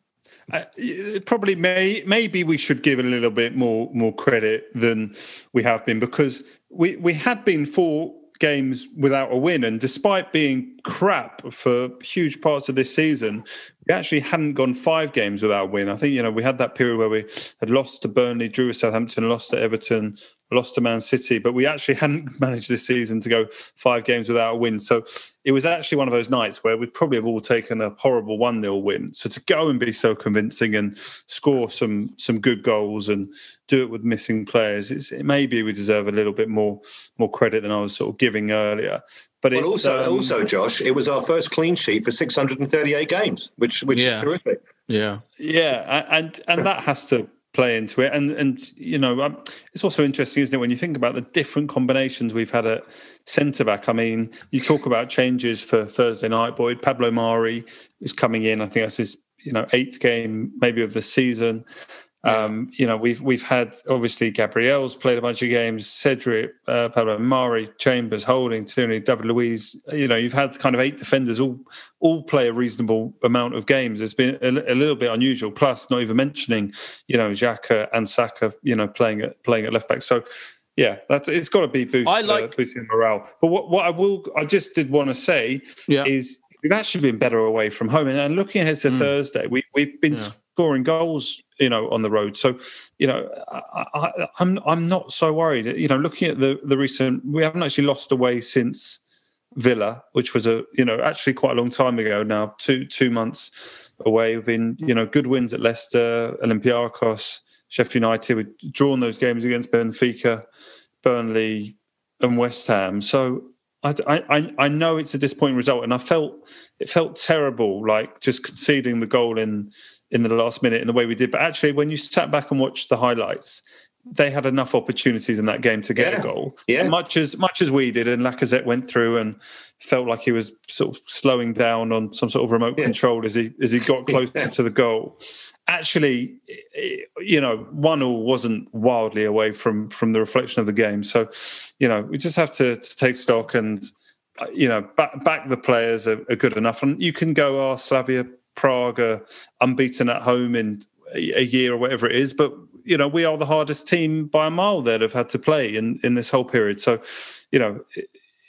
Uh, probably may maybe we should give a little bit more more credit than we have been because we, we had been four games without a win, and despite being crap for huge parts of this season, we actually hadn't gone five games without a win. I think, you know, we had that period where we had lost to Burnley, drew with Southampton, lost to Everton, lost to Man City, but we actually hadn't managed this season to go five games without a win. So it was actually one of those nights where we'd probably have all taken a horrible one nil win. So to go and be so convincing and score some some good goals and do it with missing players, it's, it maybe we deserve a little bit more more credit than I was sort of giving earlier. But well, it's, also, um, also, Josh, it was our first clean sheet for six hundred thirty-eight games, which which yeah. is terrific. Yeah, yeah, and and that has to play into it. And, and you know, um, it's also interesting, isn't it, when you think about the different combinations we've had at centre-back. I mean, you talk about changes for Thursday night, Boyd. Pablo Mari is coming in. I think that's his, you know, eighth game maybe of the season. Yeah. Um, you know, we've we've had, obviously, Gabriel's played a bunch of games, Cedric, uh, Pablo Mari, Chambers, Holding, Tierney, David Luiz. You know, you've had kind of eight defenders all all play a reasonable amount of games. It's been a, a little bit unusual. Plus, not even mentioning, you know, Xhaka and Saka, you know, playing at playing at left back. So, yeah, that's it's got to be boost, I like, uh, boosting morale. But what what I will, I just did want to say yeah. is we've actually been better away from home. And, and looking ahead to mm. Thursday, we we've been yeah. scoring goals, you know, on the road. So, you know, I, I, I'm I'm not so worried. You know, looking at the the recent, we haven't actually lost away since Villa, which was a, you know, actually quite a long time ago now, two two months away. We've been, you know, good wins at Leicester, Olympiacos, Sheffield United. We've drawn those games against Benfica, Burnley, and West Ham. So I, I I know it's a disappointing result, and I felt it felt terrible, like just conceding the goal in. in the last minute in the way we did. But actually, when you sat back and watched the highlights, they had enough opportunities in that game to get yeah. a goal. Yeah. Much as much as we did, and Lacazette went through and felt like he was sort of slowing down on some sort of remote yeah. control as he as he got closer yeah. to the goal. Actually, you know, one all wasn't wildly away from from the reflection of the game. So, you know, we just have to, to take stock and, you know, back, back the players are, are good enough. And you can go, oh, Slavia Prague are unbeaten at home in a year or whatever it is, but you know, we are the hardest team by a mile that have had to play in, in this whole period. So, you know, it,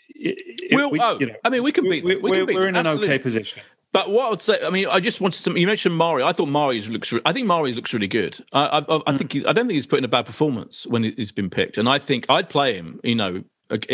it, we'll, we, oh, you know, I mean, we can beat. We, we we're, can beat we're in an absolutely. okay position. But what I would say, I mean, I just wanted to. You mentioned Mari. I thought Mari looks. I think Mari looks really good. I, I, I mm. think. He, I don't think he's put in a bad performance when he's been picked, and I think I'd play him. You know,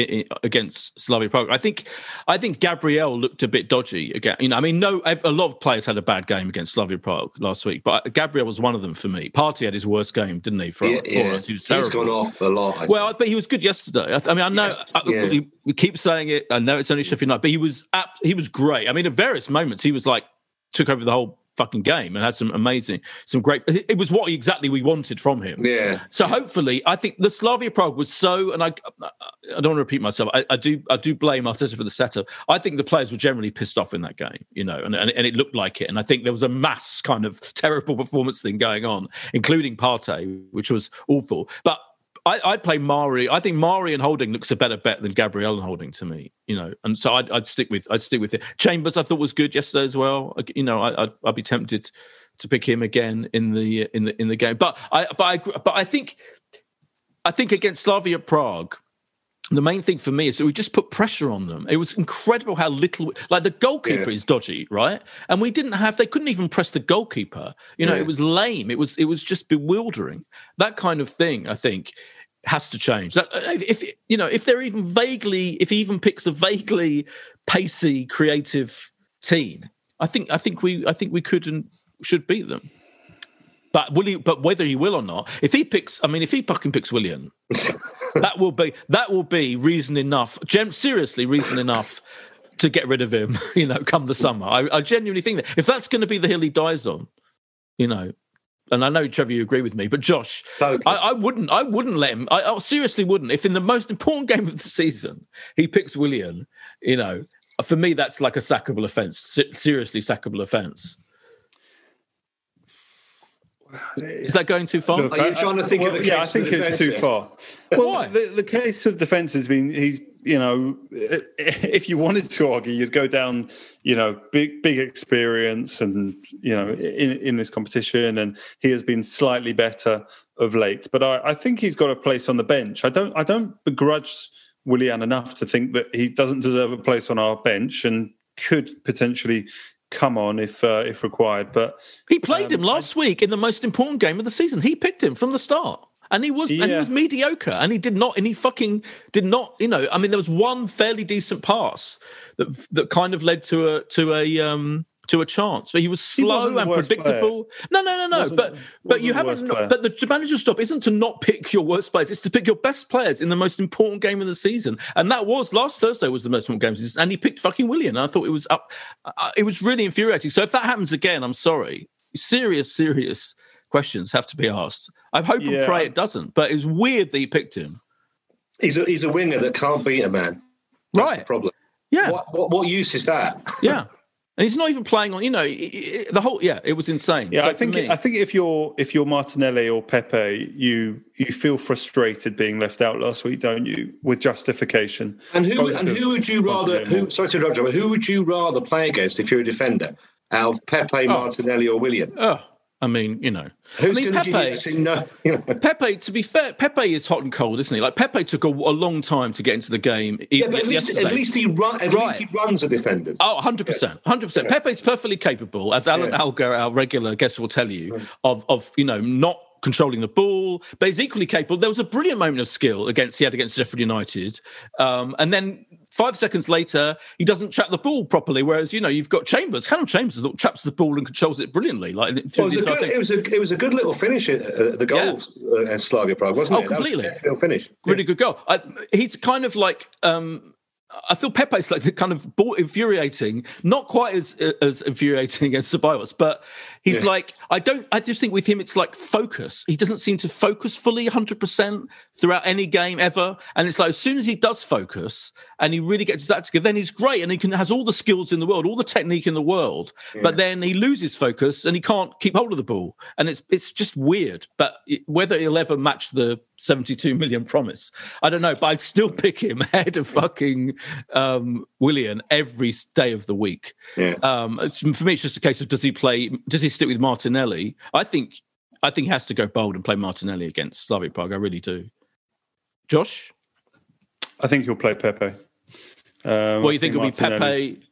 against Slavia Prague. I think I think Gabriel looked a bit dodgy again. You know, I mean, no, a lot of players had a bad game against Slavia Prague last week, but Gabriel was one of them for me. Partey had his worst game, didn't he? For, yeah, for yeah. us, he was terrible. He's gone off a lot. I well, but he was good yesterday. I, I mean, I know yes, I, yeah. we, we keep saying it. I know it's only Sheffield United, but he was he was great. I mean, at various moments, he was like took over the whole fucking game and had some amazing, some great. It was what exactly we wanted from him. Yeah. So hopefully, I think the Slavia Prague was so, and I, I don't want to repeat myself. I, I do, I do blame Arteta for the setup. I think the players were generally pissed off in that game, you know, and, and and it looked like it. And I think there was a mass kind of terrible performance thing going on, including Partey, which was awful. But I, I'd play Mari. I think Mari and Holding looks a better bet than Gabriel and Holding to me, you know. And so I'd, I'd stick with I'd stick with it. Chambers I thought was good yesterday as well. You know, I, I'd, I'd be tempted to pick him again in the in the in the game. But I but I but I think I think against Slavia Prague, the main thing for me is that we just put pressure on them. It was incredible how little, like the goalkeeper yeah. is dodgy, right? And we didn't have, they couldn't even press the goalkeeper. You know, yeah. it was lame. It was, it was just bewildering. That kind of thing, I think, has to change. That if you know, if they're even vaguely, if he even picks a vaguely pacey, creative team, I think, I think we, I think we could and should beat them. But will he? But whether he will or not, if he picks, I mean, if he fucking picks Willian, that will be that will be reason enough. Gem, seriously, reason enough to get rid of him. You know, come the summer. I, I genuinely think that if that's going to be the hill he dies on, you know, and I know Trevor, you agree with me, but Josh, okay. I, I wouldn't. I wouldn't let him. I, I seriously wouldn't. If in the most important game of the season he picks Willian, you know, for me that's like a sackable offence. Seriously, sackable offence. Is that going too far? Look, Are you trying to think well, of a case? Yeah, I think it's too far. Well, Why? The, the case of defence has been, he's, you know, if you wanted to argue, you'd go down, you know, big, big experience and, you know, in, in this competition, and he has been slightly better of late. But I, I think he's got a place on the bench. I don't, I don't begrudge Willian enough to think that he doesn't deserve a place on our bench and could potentially come on if uh, if required. But he played um, um, him last I, week in the most important game of the season. He picked him from the start, and he was yeah. and he was mediocre, and he did not and he fucking did not. You know, I mean, there was one fairly decent pass that that kind of led to a to a um to a chance, but he was slow he and predictable. Player. No, no, no, no. Wasn't, but but you haven't. Player. But the manager's job isn't to not pick your worst players; it's to pick your best players in the most important game of the season. And that was last Thursday was the most important game of the season, and he picked fucking Willian. And I thought it was up. Uh, it was really infuriating. So if that happens again, I'm sorry. Serious, serious questions have to be asked. I hope yeah. and pray it doesn't. But it was weird that he picked him. He's a, he's a winger that can't beat a man. That's right. the problem. Yeah. What, what, what use is that? Yeah. And he's not even playing on, you know, the whole. Yeah, it was insane. Yeah, so I think me, I think if you're if you're Martinelli or Pepe, you you feel frustrated being left out last week, don't you? With justification. And who and who would you rather? Who, sorry to interrupt you, but who would you rather play against if you're a defender? Out of Pepe, oh. Martinelli, or Willian? Oh, I mean, you know, who's I mean, going Pepe, to know? You know. Pepe, to be fair, Pepe is hot and cold, isn't he? Like Pepe took a, a long time to get into the game. Yeah, but at least, at least he run. At right. least he runs a defender. Oh, one hundred percent, one hundred percent. Pepe's perfectly capable, as Alan yeah. Alger, our regular guest, will tell you, of of you know not controlling the ball, but he's equally capable. There was a brilliant moment of skill against he had against Sheffield United, um, and then five seconds later he doesn't trap the ball properly. Whereas you know you've got Chambers, Callum Chambers traps the ball and controls it brilliantly. Like well, it, was a good, it was a it was a good little finish at uh, the goal yeah. at Slavia Prague, wasn't oh, it? Oh, completely. That was a little finish. Really yeah. good goal. I, he's kind of like. Um, I feel Pepe's like the kind of ball infuriating, not quite as as infuriating as Ceballos, but he's yeah. like, I don't, I just think with him, it's like focus. He doesn't seem to focus fully one hundred percent throughout any game ever. And it's like, as soon as he does focus and he really gets his act together, then he's great. And he can has all the skills in the world, all the technique in the world, yeah. but then he loses focus and he can't keep hold of the ball. And it's, it's just weird, but it, whether he'll ever match the seventy-two million promise, I don't know, but I'd still pick him ahead of fucking um, Willian every day of the week. Yeah. Um, for me, it's just a case of does he play, does he stick with Martinelli? I think I think he has to go bold and play Martinelli against Slavia Prague. I really do. Josh? I think he'll play Pepe. Um, well, you think, think it'll Martinelli. be Pepe?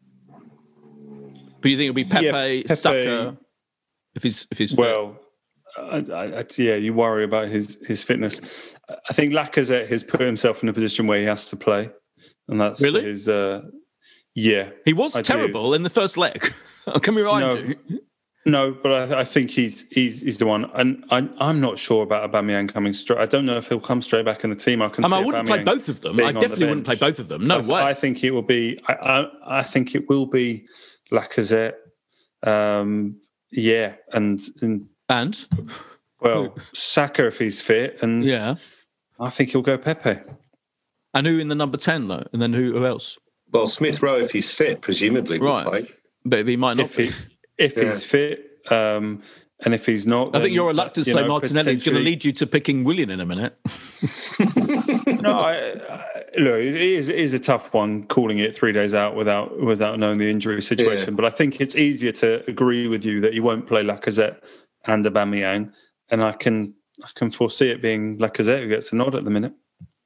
But you think it'll be Pepe, yeah, Pepe Saka, if he's if he's fit? Well, I, I, yeah, you worry about his, his fitness. I think Lacazette has put himself in a position where he has to play, and that's really his. Uh, yeah, he was I terrible do. in the first leg. Can we remind no, you? No, but I, I think he's he's he's the one, and I, I'm not sure about Aubameyang coming straight. I don't know if he'll come straight back in the team. I can. I, mean, see I wouldn't Aubameyang play both of them. I definitely wouldn't play both of them. No I, way. I think it will be. I, I, I think it will be Lacazette. Um, yeah, and, and and well, Saka if he's fit, and yeah, I think he'll go Pepe. And who in the number ten though? And then who, who else? Well, Smith Rowe if he's fit, presumably, will right? play. But he might not if be. He, if yeah. he's fit, um, and if he's not, I think you're reluctant to say know, Martinelli is going to lead you to picking Willian in a minute. no, I, I, look, it is, it is a tough one calling it three days out without without knowing the injury situation. Yeah. But I think it's easier to agree with you that you won't play Lacazette and Aubameyang, and I can I can foresee it being Lacazette who gets a nod at the minute.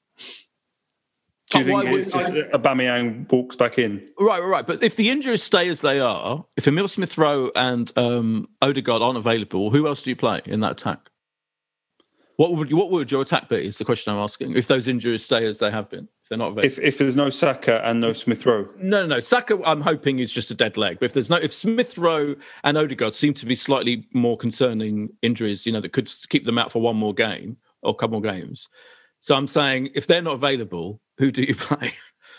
Do you think it's just I... Aubameyang walks back in? Right, right. But if the injuries stay as they are, if Emile Smith-Rowe and um, Odegaard aren't available, who else do you play in that attack? What would what would your attack be? Is the question I'm asking. If those injuries stay as they have been, if they're not available, if if there's no Saka and no Smith-Rowe, no, no, no. Saka, I'm hoping is just a dead leg. But if there's no, if Smith-Rowe and Odegaard seem to be slightly more concerning injuries, you know, that could keep them out for one more game or a couple more games. So I'm saying if they're not available, who do you play?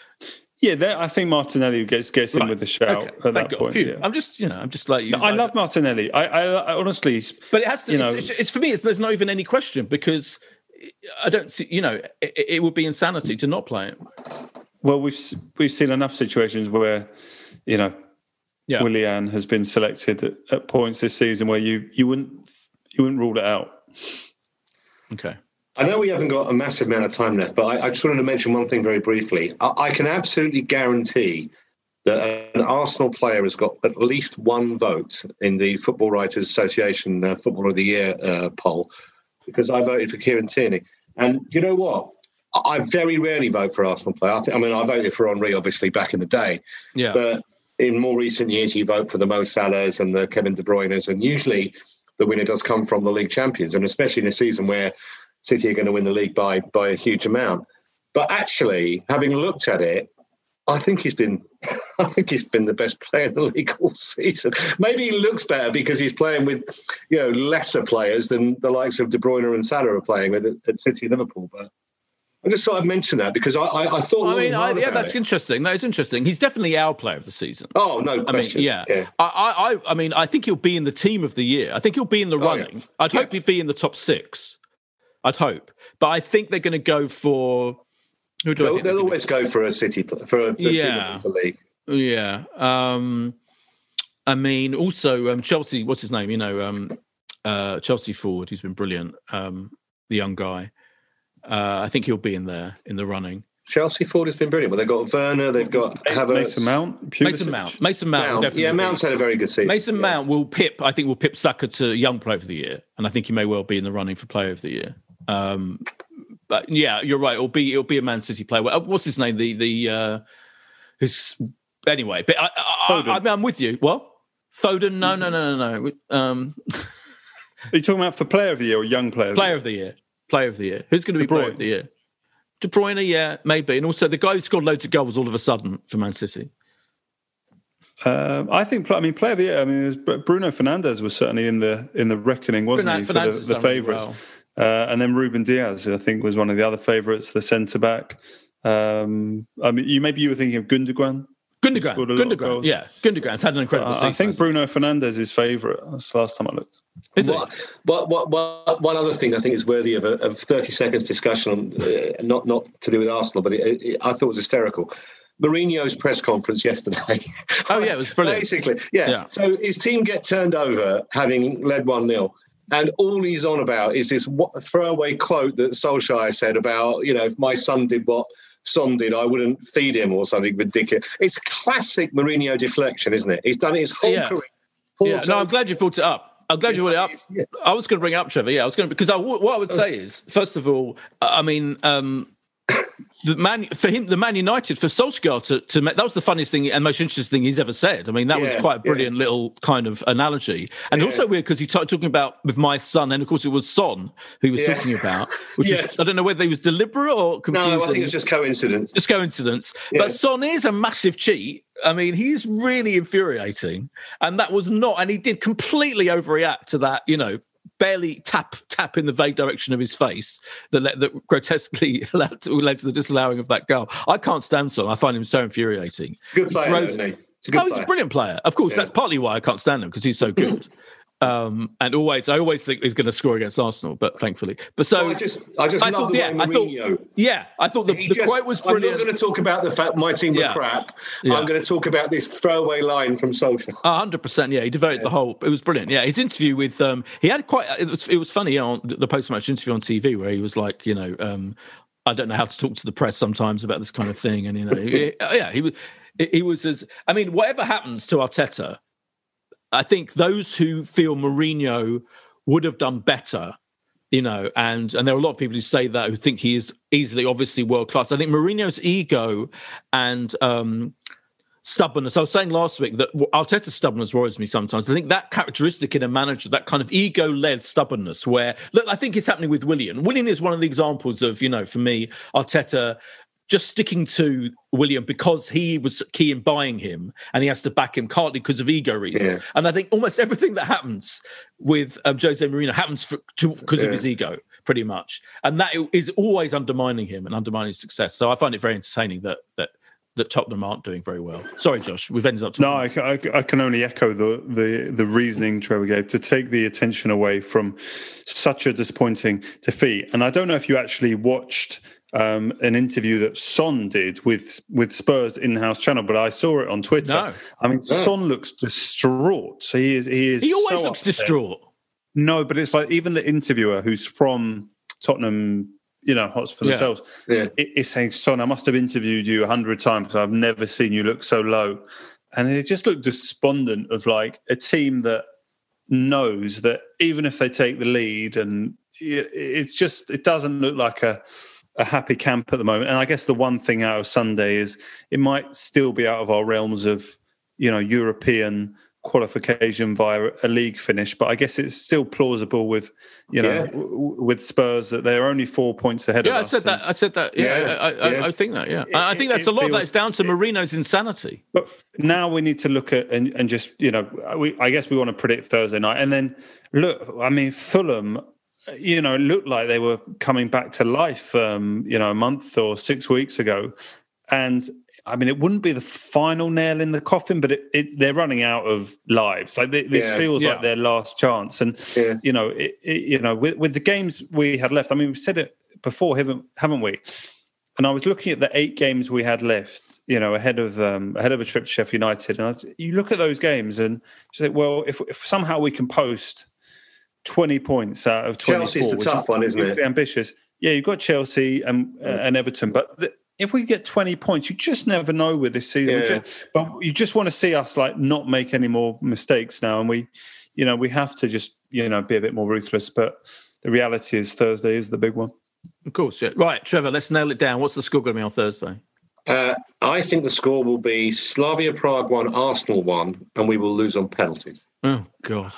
Yeah, I think Martinelli gets gets in right. with the shout okay. at that point. Yeah. I'm just, you know, I'm just like you. No, I love Martinelli. I, I, I honestly, but it has to. You it's, know, it's, it's for me. It's, there's not even any question because I don't see. You know, it, it would be insanity to not play him. Well, we've we've seen enough situations where, you know, yeah. Willian has been selected at, at points this season where you you wouldn't you wouldn't rule it out. Okay. I know we haven't got a massive amount of time left, but I, I just wanted to mention one thing very briefly. I, I can absolutely guarantee that an Arsenal player has got at least one vote in the Football Writers Association uh, Footballer of the Year uh, poll, because I voted for Kieran Tierney. And you know what? I very rarely vote for Arsenal player. I, think, I mean, I voted for Henry, obviously, back in the day. Yeah. But in more recent years, you vote for the Mo Salahs and the Kevin De Bruynes, and usually the winner does come from the league champions, and especially in a season where City are going to win the league by by a huge amount. But actually, having looked at it, I think he's been I think he's been the best player in the league all season. Maybe he looks better because he's playing with, you know, lesser players than the likes of De Bruyne and Salah are playing with at, at City and Liverpool. But I just thought I'd mention that because I, I, I thought. I mean, I, yeah, that's it. interesting. That is interesting. He's definitely our player of the season. Oh no question. I mean, yeah. yeah. I, I, I mean, I think he'll be in the team of the year. I think he'll be in the oh, running. Yeah. I'd yeah. hope he'd be in the top six. I'd hope, but I think they're going to go for. Who do they'll, I think they'll always go for a City for a, a yeah. team of the league. Yeah. Um, I mean, also um, Chelsea. What's his name? You know, um, uh, Chelsea forward. He's been brilliant. Um, the young guy. Uh, I think he'll be in there in the running. Chelsea forward has been brilliant. Well, they've got Werner. They've got Havertz. Mason Mount. Pulisic. Mason Mount. Mason Mount. Mount. Definitely yeah, Mount's had a very good season. Mason yeah. Mount will pip. I think will pip Saka to Young Player of the Year, and I think he may well be in the running for Player of the Year. Um, but yeah, you're right. It'll be it'll be a Man City player. What's his name? The the uh, who's anyway. But I, I, I, I, I'm with you. What? Foden? No, no, no, no, no. Um, Are you talking about for Player of the Year or Young Player? Of player of the Year. Player of the Year. Who's going to be Player of the Year? De Bruyne, yeah, maybe, and also the guy who scored loads of goals all of a sudden for Man City. Um, I think. I mean, Player of the Year. I mean, Bruno Fernandes was certainly in the in the reckoning, wasn't Bruno, he, for Fernandes the, the favourites? Well. Uh, and then Ruben Diaz, I think, was one of the other favourites, the centre back. Um, I mean, you maybe you were thinking of Gundogan. Gundogan, Gundogan, yeah, Gundogan's had an incredible uh, season. I think Bruno Fernandes is favourite. That's the last time I looked. Is what, it? What, what, what, one other thing I think is worthy of a of thirty seconds discussion, on, uh, not not to do with Arsenal, but it, it, I thought it was hysterical. Mourinho's press conference yesterday. Oh yeah, it was brilliant. Basically, yeah. yeah. So his team get turned over having led one nil. And all he's on about is this throwaway quote that Solskjaer said about, you know, if my son did what Son did, I wouldn't feed him or something ridiculous. It's classic Mourinho deflection, isn't it? He's done it his whole yeah. career. Yeah. No, I'm glad you brought it up. I'm glad you brought it up. Yeah. I was going to bring it up, Trevor. Yeah, I was going to, because I, what I would say is, first of all, I mean, um, the man for him, the Man United for Solskjaer to, to that was the funniest thing and most interesting thing he's ever said. I mean, that yeah, was quite a brilliant yeah. little kind of analogy, and yeah. also weird because he started talking about with my son, and of course it was Son who he was yeah. talking about, which yes. is I don't know whether he was deliberate or confusing. No, I think it was just coincidence. Just coincidence. Yeah. But Son is a massive cheat. I mean, he's really infuriating, and that was not, and he did completely overreact to that. You know. Barely tap tap in the vague direction of his face that that grotesquely led to, led to the disallowing of that goal. I can't stand Son. I find him so infuriating. Good player, he throws, isn't he? He's a good oh, he's player. a brilliant player. Of course, Yeah. that's partly why I can't stand him because he's so good. Um, and always, I always think he's going to score against Arsenal, but thankfully, but so Well, I just, I just I love thought, the yeah, way I thought, Mourinho. yeah, I thought the, the just, quote was I'm brilliant. not going to talk about the fact my team were Yeah. crap. Yeah. I'm going to talk about this throwaway line from Solskjaer. A hundred percent, yeah. He devoted Yeah. the whole. It was brilliant. Yeah, his interview with um, he had quite. It was it was funny on the post-match interview on T V where he was like, you know, um, I don't know how to talk to the press sometimes about this kind of thing, and you know, he, yeah, he was he was as. I mean, whatever happens to Arteta, I think those who feel Mourinho would have done better, you know, and and there are a lot of people who say that who think he is easily, obviously world class. I think Mourinho's ego and um, stubbornness. I was saying last week that Arteta's stubbornness worries me sometimes. I think that characteristic in a manager, that kind of ego-led stubbornness, where look, I think it's happening with Willian. Willian is one of the examples of, you know, for me, Arteta just sticking to Willian because he was key in buying him and he has to back him partly because of ego reasons. Yeah. And I think almost everything that happens with um, Jose Mourinho happens for, to, because Yeah. of his ego, pretty much. And that is always undermining him and undermining his success. So I find it very entertaining that that that Tottenham aren't doing very well. Sorry, Josh, we've ended up... No, I, I, I can only echo the, the, the reasoning Trevor gave to take the attention away from such a disappointing defeat. And I don't know if you actually watched... Um, an interview that Son did with with Spurs in-house channel, but I saw it on Twitter. No. I mean, No. Son looks distraught. So he is. He is. He always so looks upset. distraught. No, but it's like even the interviewer who's from Tottenham, you know, Hotspur Yeah. themselves, Yeah. i- is saying, "Son, I must have interviewed you a hundred times. I've never seen you look so low," and it just looked despondent of like a team that knows that even if they take the lead, and it- it's just it doesn't look like a. a happy camp at the moment. And I guess the one thing out of Sunday is it might still be out of our realms of, you know, European qualification via a league finish, but I guess it's still plausible with, you know, Yeah. w- with Spurs that they're only four points ahead Yeah, of I us. said that. I said that. Yeah, Yeah, I, I, yeah. I think that. Yeah, It- I I think it- that's a it lot of that feels- is down to Mourinho's insanity. But now we need to look at and, and just, you know, we, I guess we want to predict Thursday night. And then look, I mean, Fulham, you know, it looked like they were coming back to life, um, you know, a month or six weeks ago. And I mean, it wouldn't be the final nail in the coffin, but it, it, they're running out of lives. Like they, this Yeah. feels Yeah. like their last chance. And, Yeah. you know, it, it, you know, with, with the games we had left, I mean, we've said it before, haven't, haven't we? And I was looking at the eight games we had left, you know, ahead of um, ahead of a trip to Sheffield United. And I was, you look at those games and you think, well, if, if somehow we can post twenty points out of twenty-four, Chelsea's the which tough is one, isn't it? hugely ambitious. Yeah, you've got Chelsea and uh, and Everton, but the, if we get twenty points, you just never know with this season. We Yeah. just, but you just want to see us like not make any more mistakes now, and we, you know, we have to just you know be a bit more ruthless. But the reality is Thursday is the big one. Of course, yeah. Right, Trevor, let's nail it down. What's the score going to be on Thursday? Uh, I think the score will be Slavia Prague one, Arsenal one, and we will lose on penalties. Oh God,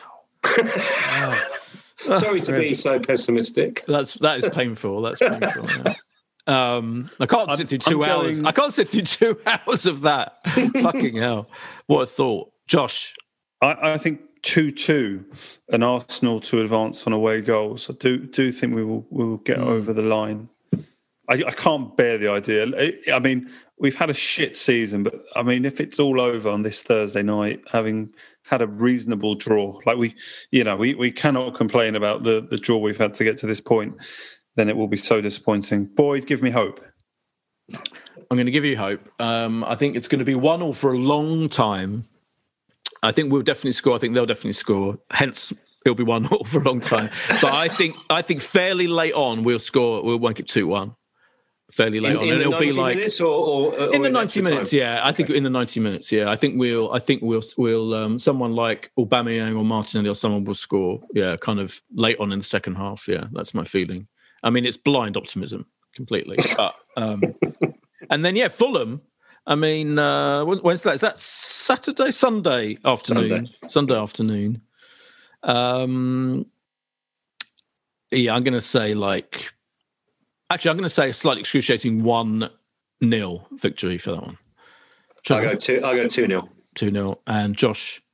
Sorry to be so pessimistic. that's that is painful. That's painful. Yeah. Um, I can't I'm- sit through 2 I'm hours. going- I can't sit through two hours of that. Fucking hell! What a thought, Josh. I, I think two-two, and Arsenal to advance on away goals. I do do think we will we will get Mm. over the line. I, I can't bear the idea. I, I mean, we've had a shit season, but I mean, if it's all over on this Thursday night, having had a reasonable draw, like we, you know, we, we cannot complain about the the draw we've had to get to this point. Then it will be so disappointing. Boyd, give me hope. I'm going to give you hope. Um, I think it's going to be one all for a long time. I think we'll definitely score. I think they'll definitely score. Hence, it'll be one all for a long time. But I think I think fairly late on we'll score. We'll make it two one. Fairly late In, on, in and the it'll be ninety like minutes or, or, or in the in ninety extra minutes. time? Yeah, I think in the ninety minutes. Yeah, I think we'll. I think we'll. We'll. Um, someone like Aubameyang or Martinelli or someone will score. Yeah, kind of late on in the second half. Yeah, that's my feeling. I mean, it's blind optimism completely. But, um, and then, yeah, Fulham. I mean, uh, when, when's that? Is that Saturday, Sunday afternoon? Sunday, Sunday afternoon. Um, yeah, I'm going to say like. Actually, I'm going to say a slightly excruciating one nil victory for that one. I go two. I go two nil. Two nil, and Josh.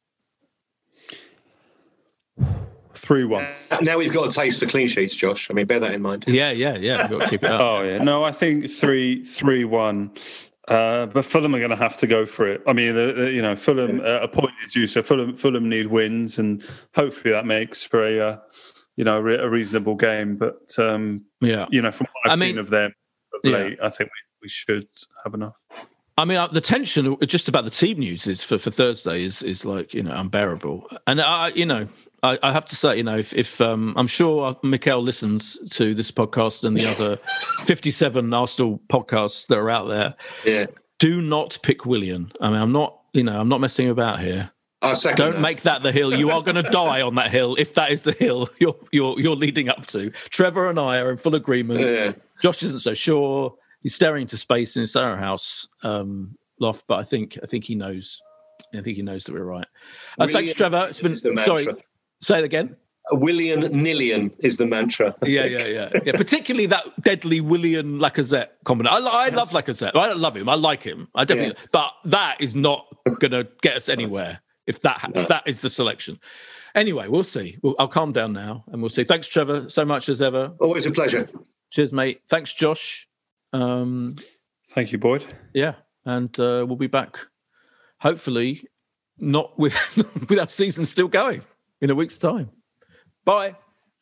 three one. Now we've got a taste for clean sheets, Josh. I mean, bear that in mind. Yeah, yeah, yeah. We've got to keep it up. Oh yeah, no, I think three three one. Uh, but Fulham are going to have to go for it. I mean, the, the, you know, Fulham, uh, a point is due, so Fulham, Fulham need wins, and hopefully that makes for a, uh, you know, a reasonable game. But um, yeah, you know, from what I've I seen mean, of them of yeah. late, I think we, we should have enough. I mean, the tension just about the team news is for, for Thursday is is like, you know, unbearable. And I, you know, I, I have to say, you know, if, if um, I'm sure Mikel listens to this podcast and the other fifty-seven Arsenal podcasts that are out there. Yeah. Do not pick Willian. I mean, I'm not, you know, I'm not messing about here. I second Don't that. make that the hill. You are going to die on that hill if that is the hill you're you're you're leading up to. Trevor and I are in full agreement. Yeah. Josh isn't so sure. He's staring into space in his Sarah House um, loft, but I think I think he knows. I think he knows that we're right. Uh, thanks, Trevor. It's been sorry. Say it again. Willian Nillian is the mantra. Yeah, yeah, yeah, yeah. Particularly that deadly Willian Lacazette combination. I, I love Lacazette. I don't love him. I like him. I definitely. Yeah. But that is not going to get us anywhere if that if that is the selection. Anyway, we'll see. We'll, I'll calm down now, and we'll see. Thanks, Trevor, so much as ever. Always a pleasure. Cheers, mate. Thanks, Josh. Um, Thank you, Boyd. Yeah, and uh, we'll be back. Hopefully, not with with our season still going in a week's time. Bye.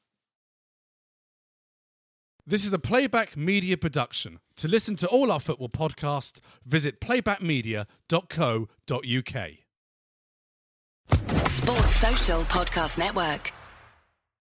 This is a Playback Media production. To listen to all our football podcasts, visit playback media dot co dot uk. Sports Social Podcast Network.